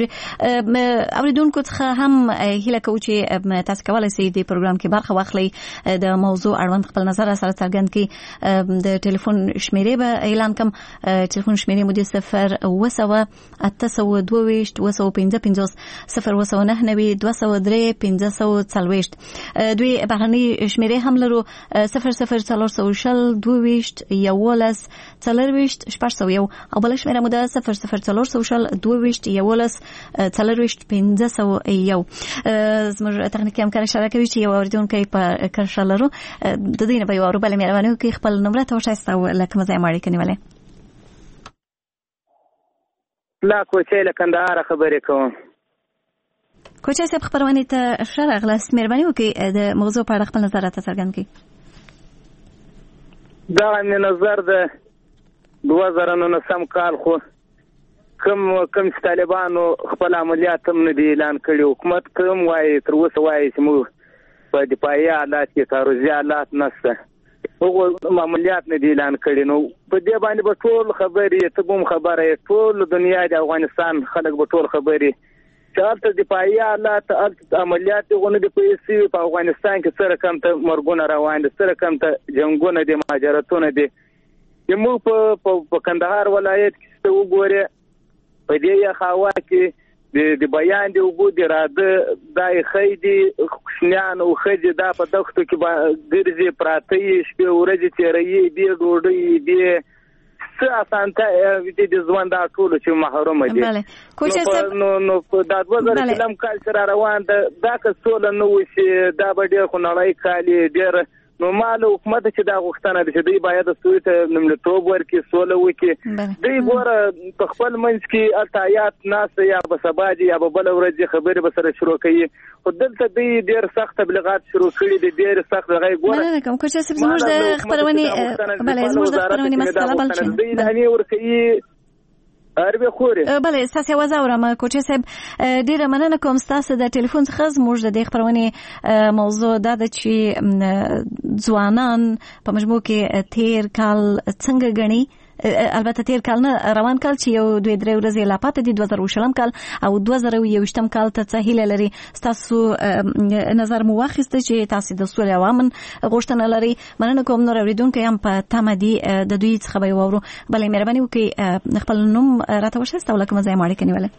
اوریدونکو څخه هم هیله کوو چې تاسو کولای شئ د پروګرام کې برخه واخلئ د موضوع اړوند خپل نظر سره څرګند کړئ. د ټلیفون شمیرې به اعلان کوم. ټلیفون شمیرې مو د صفر اوه سوه اته سوه دوه ویشت اوه سوه پنځه پنځوس صفر اوه سوه نهه نوي دوه سوه درې پنځه سوه څلوېښت. دوی بهرنۍ شمیرې هم لرو صفر صفر څلور سوه شل دوه ویشت یولس څلرویشت شپږ سوه یو او بله شمیره مو ده صفر صفر څلور سوه شل دوه ویشت یولس څلرویشت پنځه سوه یو. زموږ تخنیکي همکار اشاره کوي چې یو اورېدونکی په کرښه لرو د دوی نه به یو اوربله مهرباني وکړي خپل نمره ته وښایست او له کومه ځایه مو اړیکه نیولې. لا کوچۍ له کندهاره خبرې کوم. کوچۍ صاحب خپرونې ته ښه راغلاست. مهرباني وکړئ د موضوع په اړه خپل نظر راته څرګند کړئ. دغه مې نظر د دوه زره نولسم کال خو کوم کوم چې طالبانو خپل عملیات هم نه دي اعلان کړي حکومت کوم وایي تر اوسه وایي چې موږ په دفاعي حالات کې تعرضي حالات نشته هغو عملیات نه دي اعلان کړي. نو په دې باندې به ټول خبرې ته به هم خبره ټول دنیا د افغانستان خلک به ټول خبرې چې هلته دفاعي آلات هلته عملیات غونه د پیسې په افغانستان کې سره کم ته مرګونه روان دي سره کم ته جنگونه دي مهاجرتونه دي موږ په کندهار ولایت کې څه وګورې په دې یخ هوا کې د بیان دی وګو د راده دای خېدي خشنیان او خېدي دا په دښتو کې ګرځي پراته شپې ورځې تیرې دی ډوډۍ دی څه اسانته د ځوان دا ټول چې محروم دي نو نو دا د وزیر اسلام کال سره روان ده دا که څول نو وشي دا به ډېر خو نړۍ کالي ډېر نو مال حکومت چې دا غوښتنه ده چې دوی باید سوی ته نملتوب ورکړي سوله وکړي دوی ګوره په خپل منځ کې التایات ناسته یا به سبا دي یا به بله ورځ خبرې به سره شروع کوي خو دلته دوی ډېر سخت تبلیغات شروع کړي دي ډېر سخت هغې ګوره مننه کوم کوچه صاحب زموږ د خپرونې بله زموږ د خپرونې مسله بل شي دوی هنې ورکوي عربي خوري بله ستاسو یوازې اورم کوچه صاحب ډېره مننه کوم ستاسو د ټلیفون څخه زموږ د دې خپرونې موضوع دا ده چې ځوانان په مجموع کې تیر کال څنګه ګڼي البته تیر کال نه روان کال چې یو دوه درې ورځې لا پاتې دي دوه زره شلم کال او دوه زره یوویشتم کال ته څه هیله لري ستاسو نظر مو واخیسته چې تاسو د سولې او امن غوښتنه لري مننه کوم نور اوریدونکو هم په تمه دي د دوی څخه به واورو بلې مهرباني وکړئ خپل نوم راته وښایاست او له کومه ځایه مو اړیکه نیولې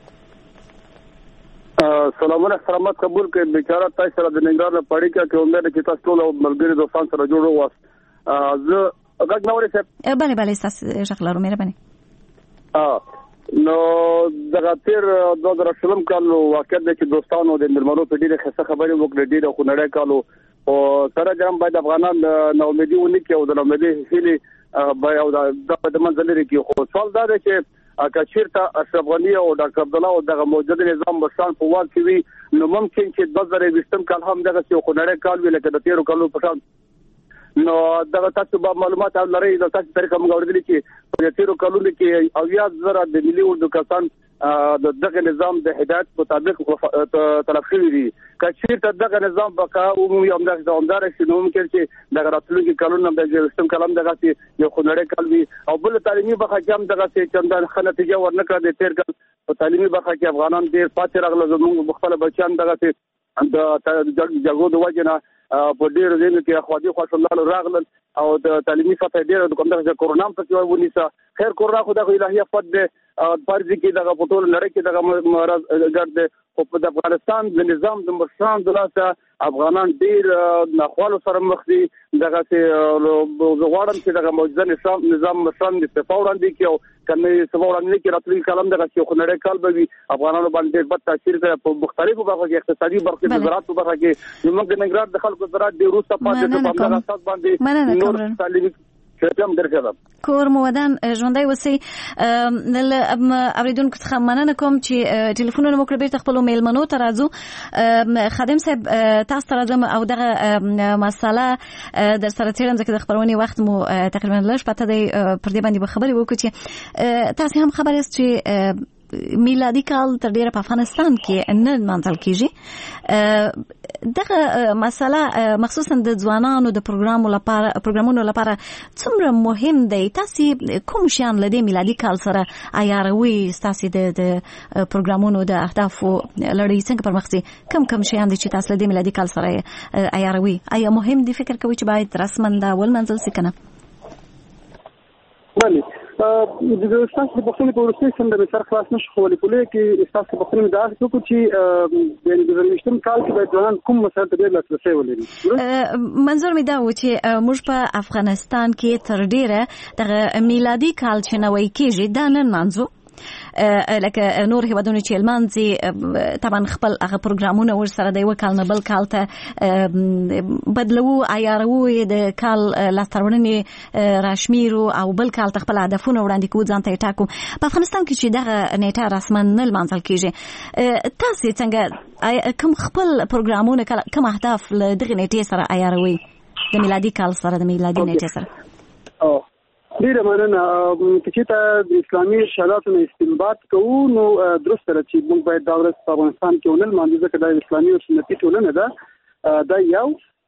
سلامونه سلامت قبول کړئ بیچاره تاسو سره د ننګرهار په اړیکه کې امید چې تاسو ټول ملګري دوستان سره جوړ وواست زه اګه نورې صاحب بله بله تاسو شکلارو مهرباني اه نو دغه تیر دوه زره شلم کال واقع د چې دوستانو د ملمنو په ډیره خسته خبرې وکړې ډیره خو نړۍ کالو او سره جام باید افغانان نو امیدي ونی کې او د امیدي هلي به او د منځ لري کې خو سوال دا دی چې کچیرته اشرف غنی او ډاکټر عبد الله او دغه موجوده نظام بشان په واک کې وي نو ممکن چې دوه زره بیستم کال هم دغه څو خو نړۍ کال وی لکه د تیرو کالو په شان نو دغه تاسو به معلومات لرئ د تاسو طریقه موږ اوریدل چې په تیرو کلونو کې او یا زره د ملي اردو کسان د دغه نظام د هدایت مطابق طرف شوی دي کچیر ته دغه نظام بقا او یو همدغه دوامدار شي نو ممکن چې دغه راتلونکي کلونه د جوړښتم کلام دغه یو خنړې کلوي او بل تعلیمي برخه کې هم دغه چې چندان خلنتیجه ورنکړه د تیر کال په تعلیمي برخه کې افغانان ډیر پاتې راغله زموږ مختلف بچیان دغه چې د جګړو د وجنه په ډیر ځینو کې اخوادي خوشاله راغلل او د تعلیمي سطح ډیر د کوم دغه کورونا په کې ونیسه خیر کورونا خو د الهي افت د فرض کې دغه په ټول لړۍ کې دغه مرز ګرځي او په افغانستان د نظام د مرشان د لاسه افغانان ډیر ناخوالو سره مخ دي دغه چې زغوارم چې دغه موجوده نظام نظام مرشان د استفاده وړاندې کې او کنه استفاده وړاندې کې راتلونکي کلام دغه چې خنړې کال به وي افغانانو باندې بد تاثیر کوي په مختلفو برخو کې اقتصادي برخو کې زراعت برخو کې موږ د ننګرهار د خلکو زراعت ډیر وروسته پاتې په همدغه اساس باندې نور تعلیمي شپم درکړم کور مو ودان ژوندۍ وسی نل اوریدونکو څخه مننه کوم چې ټلیفونونه مو کړی خپل میلمنو ته راځو خادم صاحب تاسو ته راځم او دغه مسله در سره تیرم ځکه د خبرونې وخت مو تقریبا لږ پته دی پر دې باندې خبرې وکړو چې تاسو هم خبر یاست چې میلادي کال تر ډیره په افغانستان کې نه منځل کیږي دغه مسله مخصوصا د ځوانانو د پروګرامو لپاره پروګرامونو لپاره څومره مهم دی تاسو کوم شان لدی میلادي کال سره عیاروي تاسو د پروګرامونو د اهدافو لړۍ څنګه پرمختي کم کم شان دي چې تاسو د میلادي کال سره عیاروي آیا مهم دی فکر کوي چې باید رسما دا ول منځل سي کنه بله د تاسو په خپل پروسې څنګه به سر خلاص نشو خولې کولې کې تاسو په خپل داس کو چې د انګلیسي کال کې به ځوان کوم مسایل ته ډېر لاسرسي ولري منظور می دا و چې موږ په افغانستان کې تر ډیره د میلادي کال چې نوې کېږي دا نن منځو لکه نور هیوادونو چې المانځي طبعا خپل هغه پروګرامونه ور سره د یو کال نه بل کال ته بدلو عیارو د کال لاسترونې راشمیرو او بل کال ته خپل هدفونه وړاندې کوو ځان ته ټاکو په افغانستان کې چې دغه نیټه رسما نه لمانځل کیږي تاسو څنګه کوم خپل پروګرامونه کوم اهداف له دغه نیټه سره عیاروي د میلادي کال سره د میلادي نیټه سره ډیره مننه چې ته د اسلامي شریعتونو استنباط کوو نو درست را چې موږ باید دا ورځ په افغانستان کې ونل باندې ځکه د اسلامي او سنتي ټولنه ده دا یو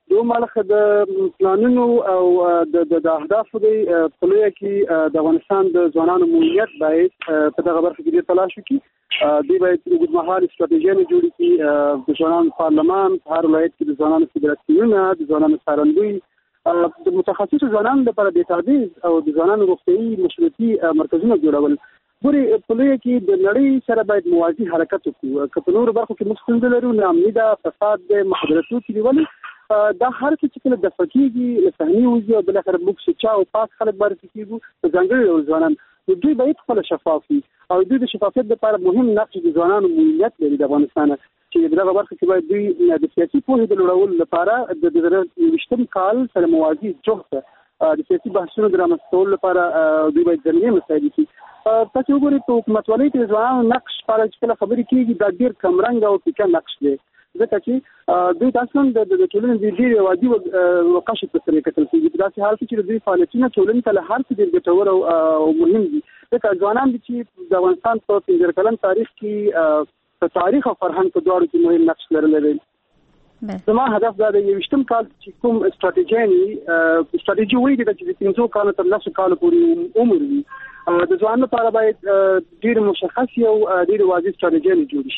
دوه مالخه د پلانونو او د د اهدافو د پلوي کې د افغانستان د ځوانانو مولیت باید په دغه برخه کې د تلاش وکړي دوی باید د مهاري ستراتیژي جوړ کړي د ځوانانو پارلمان هر ولایت کې د ځوانانو فدراسیونونه د ځوانانو څارندوی د متخصصو ځوانانو لپاره د تعزیز او د ځوانانو روغتيایي مشروطي مرکزونه جوړول ګوري په لوی کې د نړۍ سره باید موازي حرکت وکړو که په نورو برخو کې موږ څنګه لرو نه امني دا فساد د محاضراتو کې ولې دا هر څه چې کله د فقېږي له صحنې وځي او بل اخر موږ شچا او پاک خلک باندې کېږو په ځانګړي ځوانان دوی باید خپل شفاف وي او دوی د شفافیت لپاره مهم نقش د ځوانانو مولیت لري د افغانستان چې دغه برخه کې باید دوی د سیاسي پوهې د لوړولو لپاره د دغه وشتم کال سره موازي جوړه د سیاسي بحثونو د رامنځته لپاره دوی باید زمینه مساعده کړي تاسو وګورئ په حکومتولۍ کې ځوانانو نقش په اړه چې خبرې کیږي دا ډیر کمرنګ او پیکه نقش دی ځکه چې دوی تاسو د د ټولنې د ډیر وادي وقاشه په طریقه کتل کیږي دا چې حال کې دوی فعالیتونه ټولنې ته هر څه ډیر ګټور او مهم دي ځکه ځوانان چې د افغانستان په پنځه کلن تاریخ کې په تاریخ او فرهنګ په دواړو کې مهم نقش لري زما هدف دا دی یوشتم کال چې کوم استراتیژي استراتیژي وایي چې د پنځو کالو تر لسو کالو پورې عمر وي د ځوان لپاره باید ډیر مشخص یو ډیر واضح استراتیژي جوړ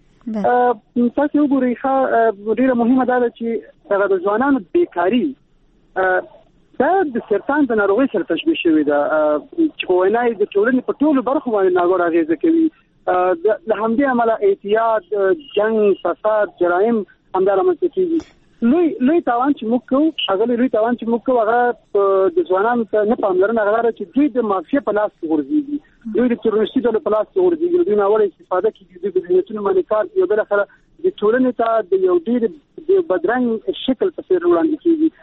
شي تاسو وګورئ ښه ډیره مهمه ده چې هغه د ځوانانو بیکاری دا د سرطان د ناروغۍ سره تشبیه شوی ده چې په وینای د ټولنې په ټولو برخو باندې ناګور اغیزه کوي له همدې امله اعتیاد جنگ فساد جرایم همدار منځ کېږي لوی لوی تاوان چې موږ کوو هغه لوی تاوان چې موږ کوو هغه د ځوانانو ته نه پاملرنه غواړي چې دوی د مافیا په لاس کې ورځي دوی د تروریستي ډلو په لاس کې ورځي دوی نه وړي استفاده کوي د دنیاتونو باندې کار کوي بل اخر د ټولنې ته د یو ډیر د بدرنګ شکل په څیر وړاندې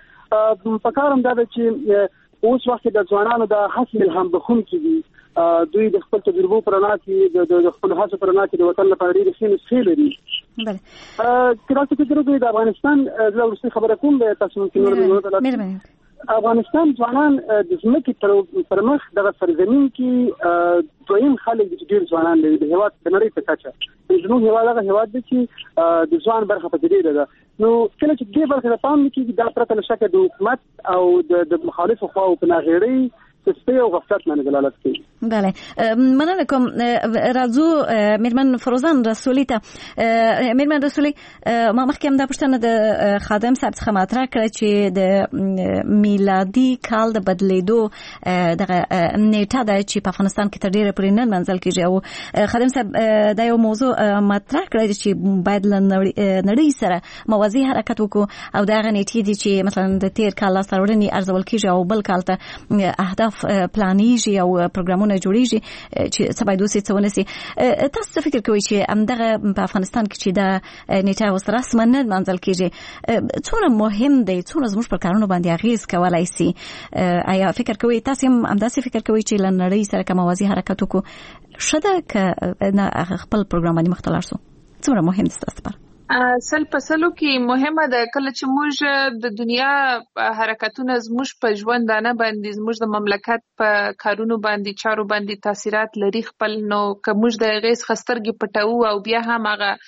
کیږي په کارم دا چې اوس وخت د ځوانانو د حاصل الهام بخون کیږي دوی د خپل تجربو پر اساس کې د خپل هڅو پر اساس کې د وطن لپاره ډېر ښه نسخې لري بله کله چې فکر د افغانستان د ورسې خبره کوم د تاسو ممکن افغانستان ځوانان د ځمکې پر مخ د سرزمین کې دویم خلک د ډېر ځوانان لري د هیواد د نړۍ په کچه زموږ هیواد هغه هیواد دی چې د ځوان برخه په دې ده نو کله چې دې برخه په پام کې دا پرته له شکه د حکومت او د مخالفو خواو په ناغېړۍ سستی او غفلت باندې دلالت کوي. بله مننه کوم. راځو میرمن فروزان رسولي ته. میرمن رسولي ما مخکې هم دا پوښتنه د خادم صاحب څخه مطرح کړه چې د میلادي کال د بدلیدو دغه نیټه ده چې په افغانستان کې تر ډیره پورې نه منځل کیږي او خادم صاحب دا یو موضوع مطرح کړی چې باید له نړۍ سره موازي حرکت وکړو او دا غو نیټې دي چې مثلا د تیر کال لاسته راوړنې ارزول کیږي او بل کال ته اهداف پلانیږي او پروګرامونه جوړیږي چې سبا دوی څه ونسي. تاسو فکر کوئ چې همدغه په افغانستان کې چې دا نیټه اوس رسما نه منځل کیږي څومره مهم دی څومره زموږ پر کارونو باندې اغیز کولای شي؟ آیا فکر کوئ تاسو هم همداسې فکر کوئ چې له نړۍ سره کوم موازي حرکت وکړو شته ک نه خپل پروګرام باندې مختلف شو څومره مهم دي تاسو لپاره؟ سل په سلو کې مهمه ده کله چې موږ د دنیا حرکتونه زموږ په ژوندانه باندې زموږ د مملکت په کارونو باندې چارو باندې تاثیرات لري خپل نو که موږ د غیس خسترګي پټو او بیا هم هغه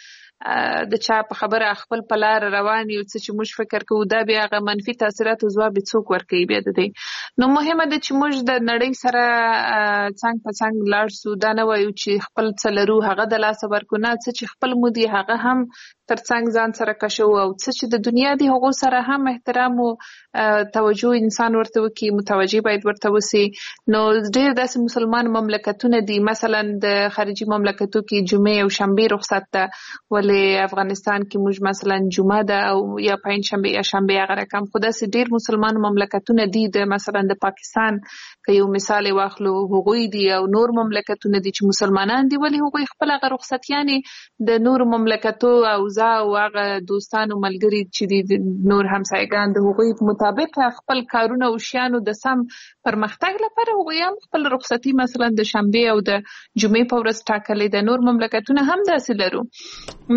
د چا په خبره خپل په لار روان یو څه چې موږ فکر کوو دا بیا هغه منفي تاثیرات او ځواب څوک ورکوي بیا د دې نو مهمه ده چې موږ د نړۍ سره څنګه په څنګه لاړ سو دا نه وایو چې خپل څه لرو هغه د لاسه ورکو نه څه چې خپل مو دي هغه هم تر څنګ ځان سره کشو او څه چې د دنیا دی هغه سره هم احترام او توجه انسان ورته وکي متوجي باید ورته وسی نو ډېر داسې مسلمان مملکتونه دي مثلا د خارجي مملکتو کې جمعه او شنبه رخصت ده ولې افغانستان کې موږ مثلا جمعه ده او یا پنځ شنبه یا شنبه هغه رقم خو داسې ډېر مسلمان مملکتونه دي د مثلا د پاکستان که یو مثال واخلو هغوی دي او نور مملکتونه دي چې مسلمانان دي ولې هغوی خپل هغه رخصت یعنی د نور مملکتو او او هغه دوستانو ملګری چې دي نور همسایگان د هغوی مطابق خپل کارونه او شیانو د سم پرمختګ لپاره هغوی هم خپل رخصتي مثلا د شنبه او د جمعې په ورځ ټاکلې د نور مملکتونه هم داسې لرو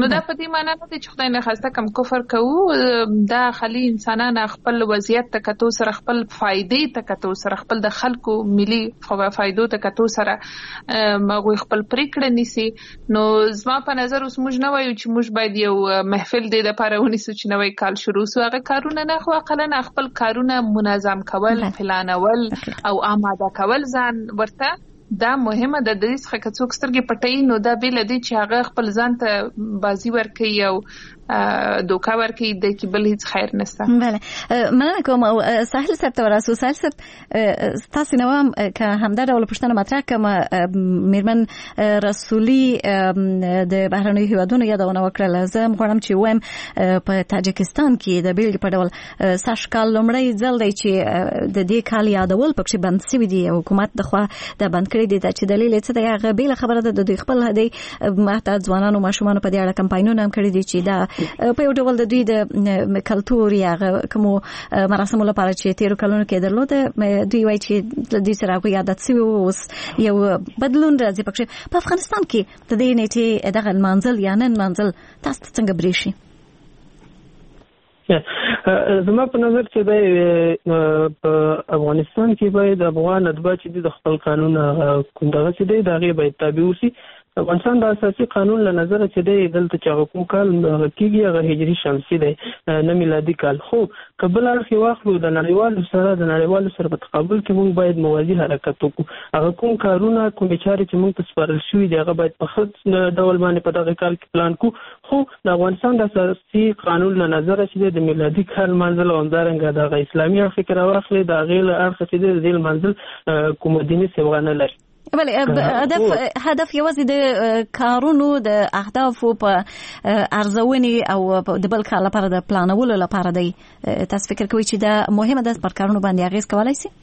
نو دا په دې معنی نه دی چې خدای نه خواسته کم کفر کوو، دا خلی انسانان خپل وضعیت ته کتو سره خپل فائدې ته کتو سره خپل د خلکو ملي فائدو ته کتو سره مغوی خپل پریکړه نیسي. نو زما په نظر اوس موږ نه وایو چې موږ باید یو محفل دې د پاره ونیسو چې نوې کال شروع سو، هغه کارونه نه خو اقلن خپل کارونه منظم کول، پلانول او آماده کول ځان ورته دا مهمه ده. د دې څخه که څوک سترګې پټوي نو دا بیل دی چې هغه خپل ځان ته بازی ورکوي او دوکا ورکوي، د کې بل هیڅ خیر نشته. بله مننه کوم. او ساحل صاحب ته ورسو. ساحل صاحب تاسو نو هم که همدا ډول پوښتنه مطرح کوم میرمن رسولي د بهرنیو هیوادونو یادونه وکړه، زه غواړم چې وایم په تاجکستان کې د بیلګې په ډول ساشکال لومړی ځل دی چې د دې کال یادول پکې بند شوی دی، حکومت د خوا د بند کړی دی چې دلیل څه دی. هغه بیل خبره ده د دوی خپل هدي محتاج ځوانانو ماشومان په دې اړه کمپاینونه هم کړی دي چې دا په یو ډول د دوی د کلتور یا کوم مراسم لپاره چې تیر کلونو کې درلوده، دوی وایي چې د دې سره غوښتل عادت سوي اوس یو بدلون راځي. پکې په افغانستان کې د دې نیټه دغه منزل یا نن منزل تاسو څنګه بریشي؟ زما په نظر چې د په افغانستان کې باید افغان اتباع چې د خپل قانون کوم دغه چې دی دغه باید تابع وسی. افغانستان د اساسي قانون له نظر چې دی دلته چې کوم کال کېږي هغه هجري شمسي دی نه میلادي کال، خو قبل اړخ واخلو د نړیوالو سره د نړیوالو سره په تقابل کې موږ باید موازي حرکت وکړو. هغه کوم کارونه کوم چارې چې موږ ته سپارل شوي دي هغه باید په ښه ډول باندې په دغه کال کې پلان کړو. خو د افغانستان د اساسي قانون له نظر چې د میلادي کال منځل او همدارنګه د اسلامي اړخ کې راوخلې د هغې له اړخه چې د دې منځل کوم دیني سیوغه نه لري. بله هدف هدف یوازې د کارونو د اهدافو په ارزونې او د بل کار لپاره د پلانولو لپاره دی. تاسو فکر کوئ چې دا مهمه ده پر کارونو باندې اغیز کولای شي؟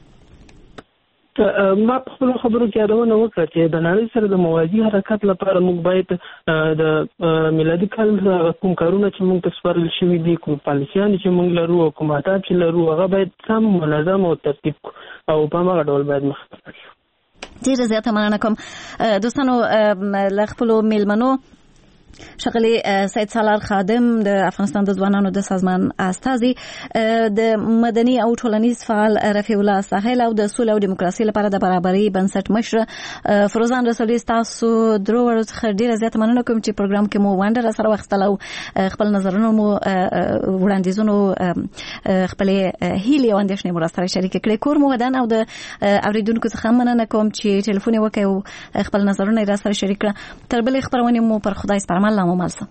ما په خپل خبرو کې یادونه وکړه چې د نړۍ سره د موازي حرکت لپاره موږ باید د میلادي کال کوم کارونه چې موږ ته سپارل شوي دي، کوم پالیسیان چې موږ لرو او کوم اهداف چې لرو هغه باید سم منظم او ترتیب کړو او په هغه ډول باید مخ ته لاړ شو. ډیره زیاته مننه کوم. دوستانو له خپلو میلمنو شغلی سید سالار خادم د افغانستان د ځوانانو د سازمان استازي، د مدني او ټولنیز فعال رفیع الله ساحل او د سولې او دیموکراسي لپاره د برابرۍ بنسټ مشر فروزان رسولي. تاسو درو ورځې ډیره زیاته مننه کوم چې پروګرام کې مو وانډر سره واخیستل او خپل نظرونه مو وړاندیزونو خپل هیلې او اندېښنې مو سره شریک کړې. کور مو ودان او د اوریدونکو څخه مننه کوم چې ټلیفون وکړ او خپل نظرونه را سره شریک کړه. تر بلې خبرونه مو پر خدای سپارم. الله مو مالسه.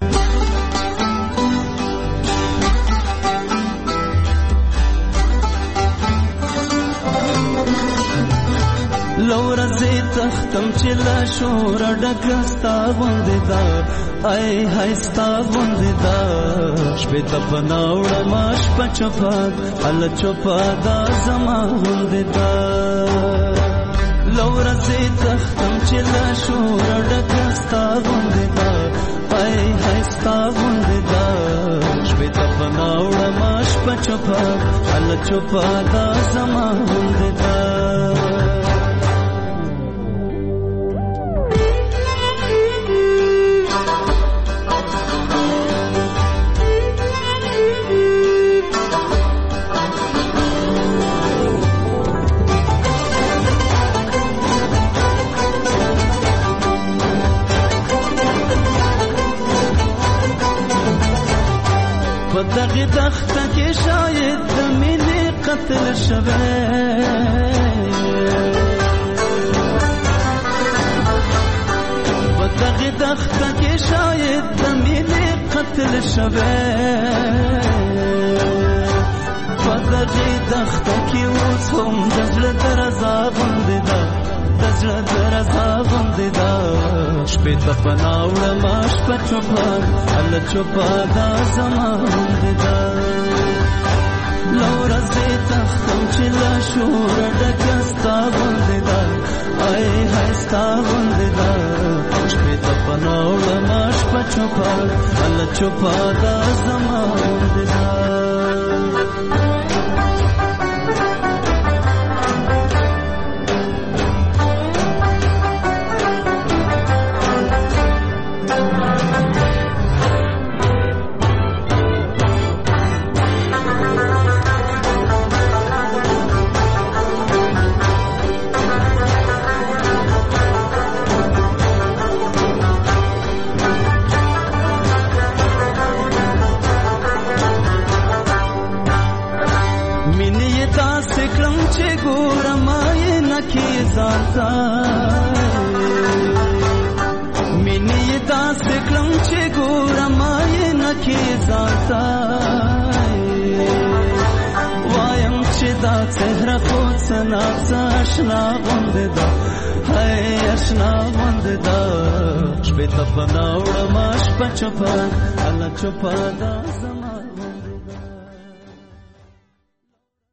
لور زه تختم چې لا شور ډکستا غوندې دا آی هاي ستا غوندې دا شپې ته بناوړه ماش پچپا ال چپا دا زما غوندې دا لور زه تختم چې لا شور ډکستا غوندې دا آی هاي ستا غوندې دا شپې ته بناوړه ماش پچپا ال چپا دا زما غوندې دا دغه دخته کې شاید د مینې قتل شوه په دغه دخته کې شاید د مینې قتل شوه په دغه دخته کې اوس هم د زړه درزا غوندې ده د زړه درزا غوندې ده شپې ته پناوړه ماش په چوپان ال چوپا دا زما غوندې ده لور زه تختم چې لا شور ډکه ستا غوندې ده آی هاي ستا غوندې ده شپې ته پناوړه ماش په چوپان ال چوپا دا زما غوندې ده مینې داسې کړم چې ګورم یې نکې ځان ته مینې داسې کړم چې ګورم یې نکې ځان ته وایم چې دا څهره خو څه ناڅه اشنا غوندې ده هی اشنا غوندې ده شپې ته پناه وړمه شپه چوپه الله چوپه ده